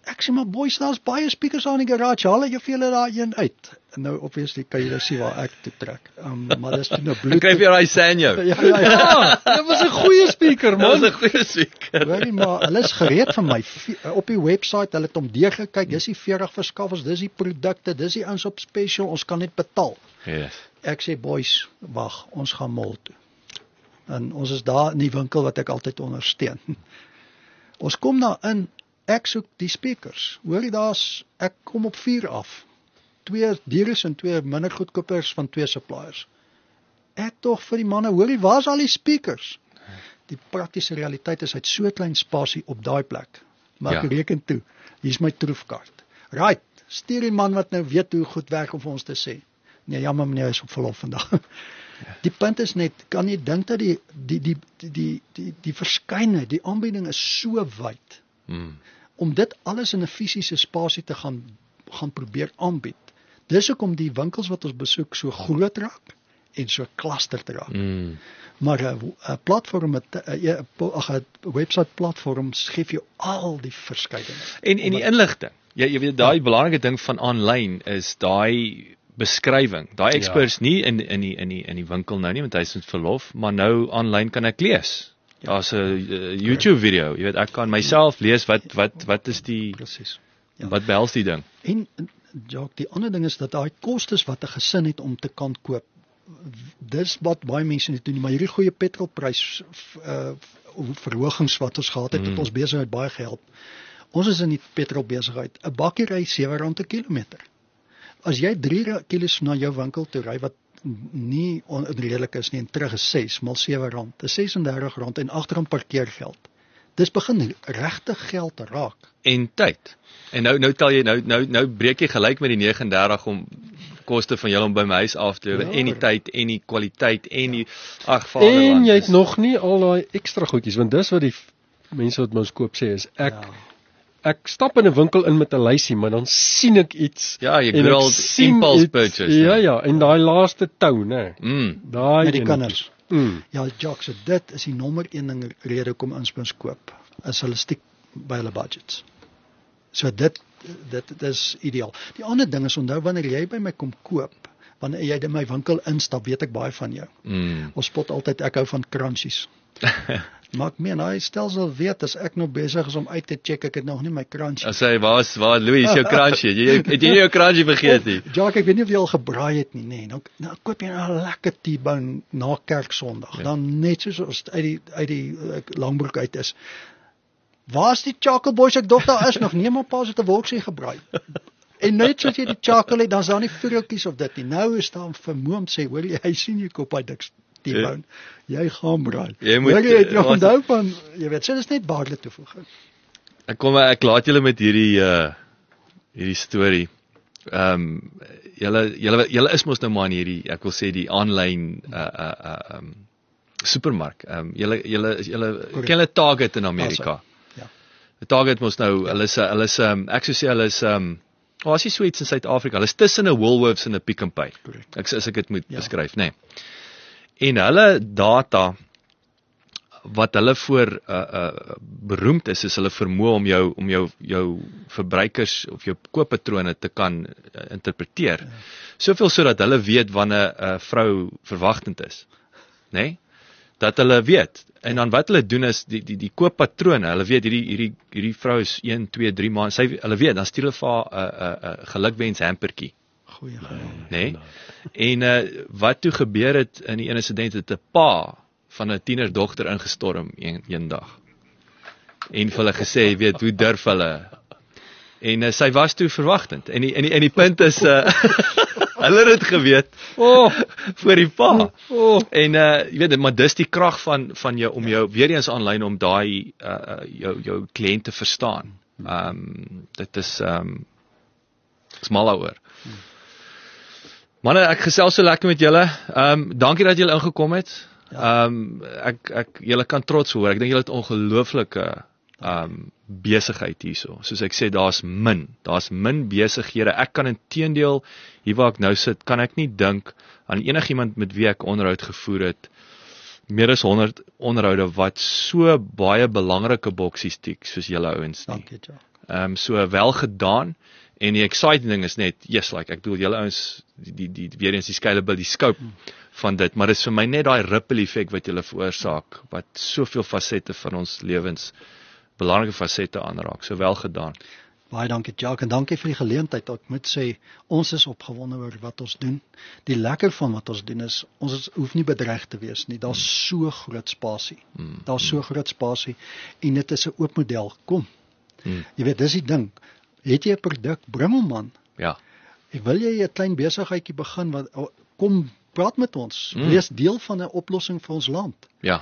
Speaker 4: Ek sê maar boys, daar's baie speakers aan die garage, haal jy vir julle daar een uit. En nou obviously kan jy nou sien waar ek toe trek. Maar dis toe nou
Speaker 2: Dan
Speaker 4: bloed.
Speaker 2: kry jy daai Sanyo.
Speaker 4: Ja.
Speaker 5: Dit was 'n goeie speaker,
Speaker 2: Dit
Speaker 5: man.
Speaker 2: was 'n goeie speaker.
Speaker 4: Hoorie maar, hulle is gereed vir my. Op die webwerf, hulle het hom deurgekyk, dis die 40 verskaffers, dis die produkte, dis die ouens op special, ons kan net betaal.
Speaker 2: Yes.
Speaker 4: Ek sê boys, wag, ons gaan mall toe. En ons is daar in die winkel wat ek altyd ondersteun. Ons kom daar in, ek soek die speakers. Hoorie ek kom op 4 af. 2 dieres en 2 minder goedkopers van 2 suppliers. Ek tog vir die manne, hoorie, waar's al die speakers? Die praktiese realiteit is uit so klein spasie op daai plek. Maar ek reken toe, hier's my troefkaart. Right, stuur die man wat nou weet hoe goed werk om vir ons te sê. Nee, jammer meneer, hy is op verlof vandag. Die punt is net, kan jy dink dat die verskynheid, die aanbieding is so wyd. Om dit alles in 'n fisiese spasie te gaan probeer aanbied. Dis hoekom die winkels wat ons besoek so groot raak en so cluster te raak. Maar 'n platform met 'n website platform gee jou al die verskeidenheid.
Speaker 2: En die inligting. Jy weet daai belangrike ding van aanlyn is daai beskrywing. Daai experts nie in die winkel nou nie, want hy is met verlof, maar nou aanlyn kan ek lees. Daar's 'n YouTube video. Jy weet ek kan myself lees wat is die
Speaker 4: Presies.
Speaker 2: wat behels die ding.
Speaker 4: En Jacques, die ander ding is dat daai kostes wat 'n gesin het om te kan koop, dis wat baie mense nie doen, maar hierdie goeie petrolprys verhogings wat ons gehad het, het ons besigheid baie gehelp. Ons is in die petrolbesigheid. 'n bakkie ry R7 per kilometer. As jy 3 kilos na jou winkel toe ry wat nie onredelik is nie en terug is 6 mal R7, dis R36 en R8 parkeergeld. Dis begin regtig geld raak.
Speaker 2: En tyd. En nou tel jy nou breek jy gelyk met die 39 om koste van julle om by my huis af te lewer en die tyd en die kwaliteit en die vaderland.
Speaker 5: En jy het nog nie al daai ekstra goedjies, want dis wat die mense wat ons koop sê is ek stap in 'n winkel in met 'n lysie, maar dan sien ek iets.
Speaker 2: Ja, jy grilled impulse purchase.
Speaker 5: Ja, en daai laaste tou, né? Daai
Speaker 4: Met die kinders. Ja, Jacques, so dit is die nommer 1 ding rede hoekom inspins koop. Is hulle stiek by hulle budgets. So dit is ideaal. Die ander ding is, onthou wanneer jy by my kom koop, wanneer jy in my winkel instap, weet ek baie van jou. Ons spot altyd ek hou van crunchies. Maar ek meen, hy stelsel weet as ek nou besig is om uit te check, ek het nog nie my crunchie.
Speaker 2: As hy waar Louis jou crunchie. Het jy jou crunchie vergeet nie?
Speaker 4: Jacques, ek weet nie of jy al gebraai het nie, nee. Nou koop jy 'n lekker T-bone na Kerksondag. Dan net soos uit die langbroek uit is. Waar's die Chocolate Boys? Ek dog daar is nog nie, maar pas het 'n wolksie gebraai. En net soos jy die chocolate, dan's daar nie vruggies of dit nie. Nou is daar vermoond sê, hoor jy sien jy koop hy dik T-bone. Jy gaan braai.
Speaker 2: Jy moet
Speaker 4: jy nog onthou van, jy weet, dit is net baie toevoeging.
Speaker 2: Ek laat julle met hierdie storie. Julle is mos nou maar in hierdie, ek wil sê die aanlyn supermark. Julle ken hulle Target in Amerika. Target mos nou, hulle is ek sou sê hulle is as jy so iets in Suid-Afrika, hulle is tussen 'n Woolworths en 'n Pick n Pay. As ek dit moet beskryf, nê. En hulle data wat hulle voor beroemd is hulle vermoë om jou verbruikers of jou kooppatrone te kan interpreteer. Soveel sodat hulle weet wanneer 'n vrou verwagtend is, nê? Dat hulle weet. En dan wat hulle doen is die kooppatrone, hulle weet hierdie vrou is 1, 2, 3 maande, hulle weet, dan stuur hulle vir haar 'n gelukwens hampertjie.
Speaker 4: Goeie.
Speaker 2: Nee. En wat toe gebeur het in die insident het 'n pa van 'n tienerdogter ingestorm eendag. En vir hulle gesê, weet, hoe durf hulle? En sy was toe verwagtend. En die punt is hulle het dit geweet voor die pa. En jy weet, maar dis die krag van jou om jou weer eens aanlyn om daai jou kliënt te verstaan. Dit is mal daaroor. Manne, ek gesels so lekker met julle. Dankie dat julle ingekom het. Julle kan trots hoor. Ek dink julle het ongelooflike besigheid hierso. Soos ek sê, daar's min besighede. Ek kan inteendeel hier waar ek nou sit, kan ek nie dink aan enigiemand met wie ek onderhoud gevoer het meer as 100 onderhoude wat so baie belangrike boksies tik soos julle ouens nie.
Speaker 4: Dankie, Jacques.
Speaker 2: So wel gedaan. En die exciting ding is net, yes, like, ek bedoel, julle ouens, weer eens die scalability, die scope van dit, maar dit is vir my net daai ripple effek wat julle veroorsaak, wat soveel fasette van ons lewens, belangrike fasette aanraak, so wel gedaan.
Speaker 4: Baie dankie, Jacques, en dankie vir die geleentheid. Ek moet sê, ons is opgewonde oor wat ons doen. Die lekker van wat ons doen is, hoef nie bedreig te wees nie, daar's so groot spasie, daar's so groot spasie, en dit is 'n oop model, kom. Jy weet, dis die ding, het jy 'n produk, bring hom man.
Speaker 2: Ja.
Speaker 4: Wil jy 'n klein besigheidjie begin, kom praat met ons, wees deel van 'n oplossing vir ons land.
Speaker 2: Ja.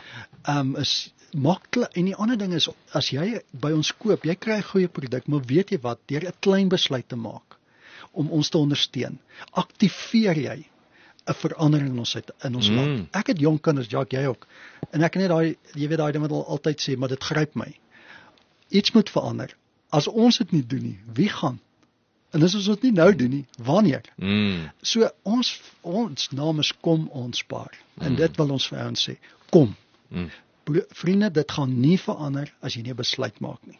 Speaker 4: En die ander ding is, as jy by ons koop, jy kry 'n goeie produk, maar weet jy wat, deur 'n klein besluit te maak, om ons te ondersteun, aktiveer jy 'n verandering in ons land. Ek het jong kinders, Jacques, jy ook, en ek net jy weet daai ding wat hulle altyd sê, maar dit gryp my. Iets moet verander. As ons dit nie doen nie, wie gaan? En as ons dit nie nou doen nie, wanneer? So ons naam is Kom Ons Spaar. En dit wil ons vir ons sê, kom. Vriende, dit gaan nie verander as jy nie 'n besluit maak nie.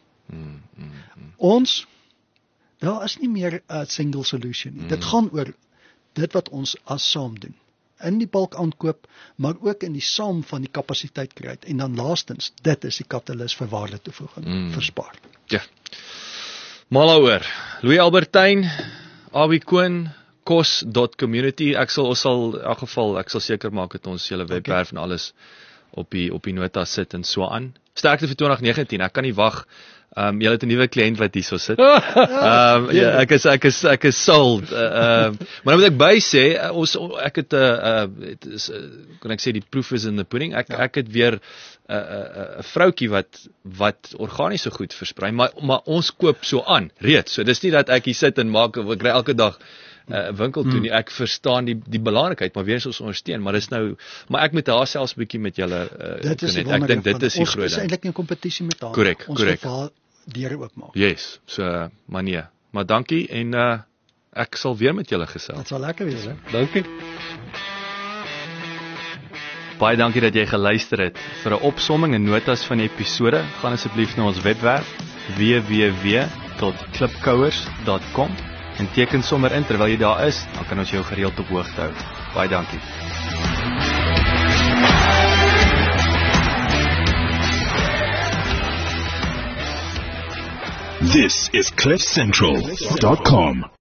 Speaker 4: Daar is nie meer 'n single solution nie. Dit gaan oor dit wat ons as saam doen. In die bulk aankoop, maar ook in die saam van die kapasiteit kry. En dan laastens, dit is die katalis vir waarde toevoeging, vir Spaar.
Speaker 2: Ja. Mal oor. Louis Albertyn, Abi Koen, kos.community. Ek sal in elk geval, ek sal seker maak dat ons julle webwerf en alles op die nota sit en so aan. Sterkte vir 2019. Ek kan nie wag. Julle het 'n nuwe kliënt wat hierso sit. Ja, ek is sold. Maar nou moet ek by sê, ek het kan ek sê die proof is in the pudding. Ek het weer 'n vroutjie wat organiese goed versprei, maar ons koop so aan reeds. So dis nie dat ek hier sit en maak, ek ry elke dag winkel toe nie. Ek verstaan die belangrikheid, maar weer eens ons ondersteun, maar dis nou, maar ek moet haar selfs 'n bietjie met julle ek dink dit is die groot ding.
Speaker 4: Ons is eintlik in kompetisie met haar.
Speaker 2: Korrek.
Speaker 4: Ons wil haar deure oopmaak.
Speaker 2: Yes, so maar nee. Maar dankie en ek sal weer met julle gesels.
Speaker 4: Dit sal lekker wees, hè.
Speaker 5: Dankie.
Speaker 2: Baie dankie dat jy geluister het. Vir 'n opsomming en notas van die episode, gaan asseblief na ons webwerf www.klipkouers.com en teken sommer in terwyl jy daar is, dan kan ons jou gereeld op hoogte hou. Baie dankie.
Speaker 1: This is CliffCentral.com.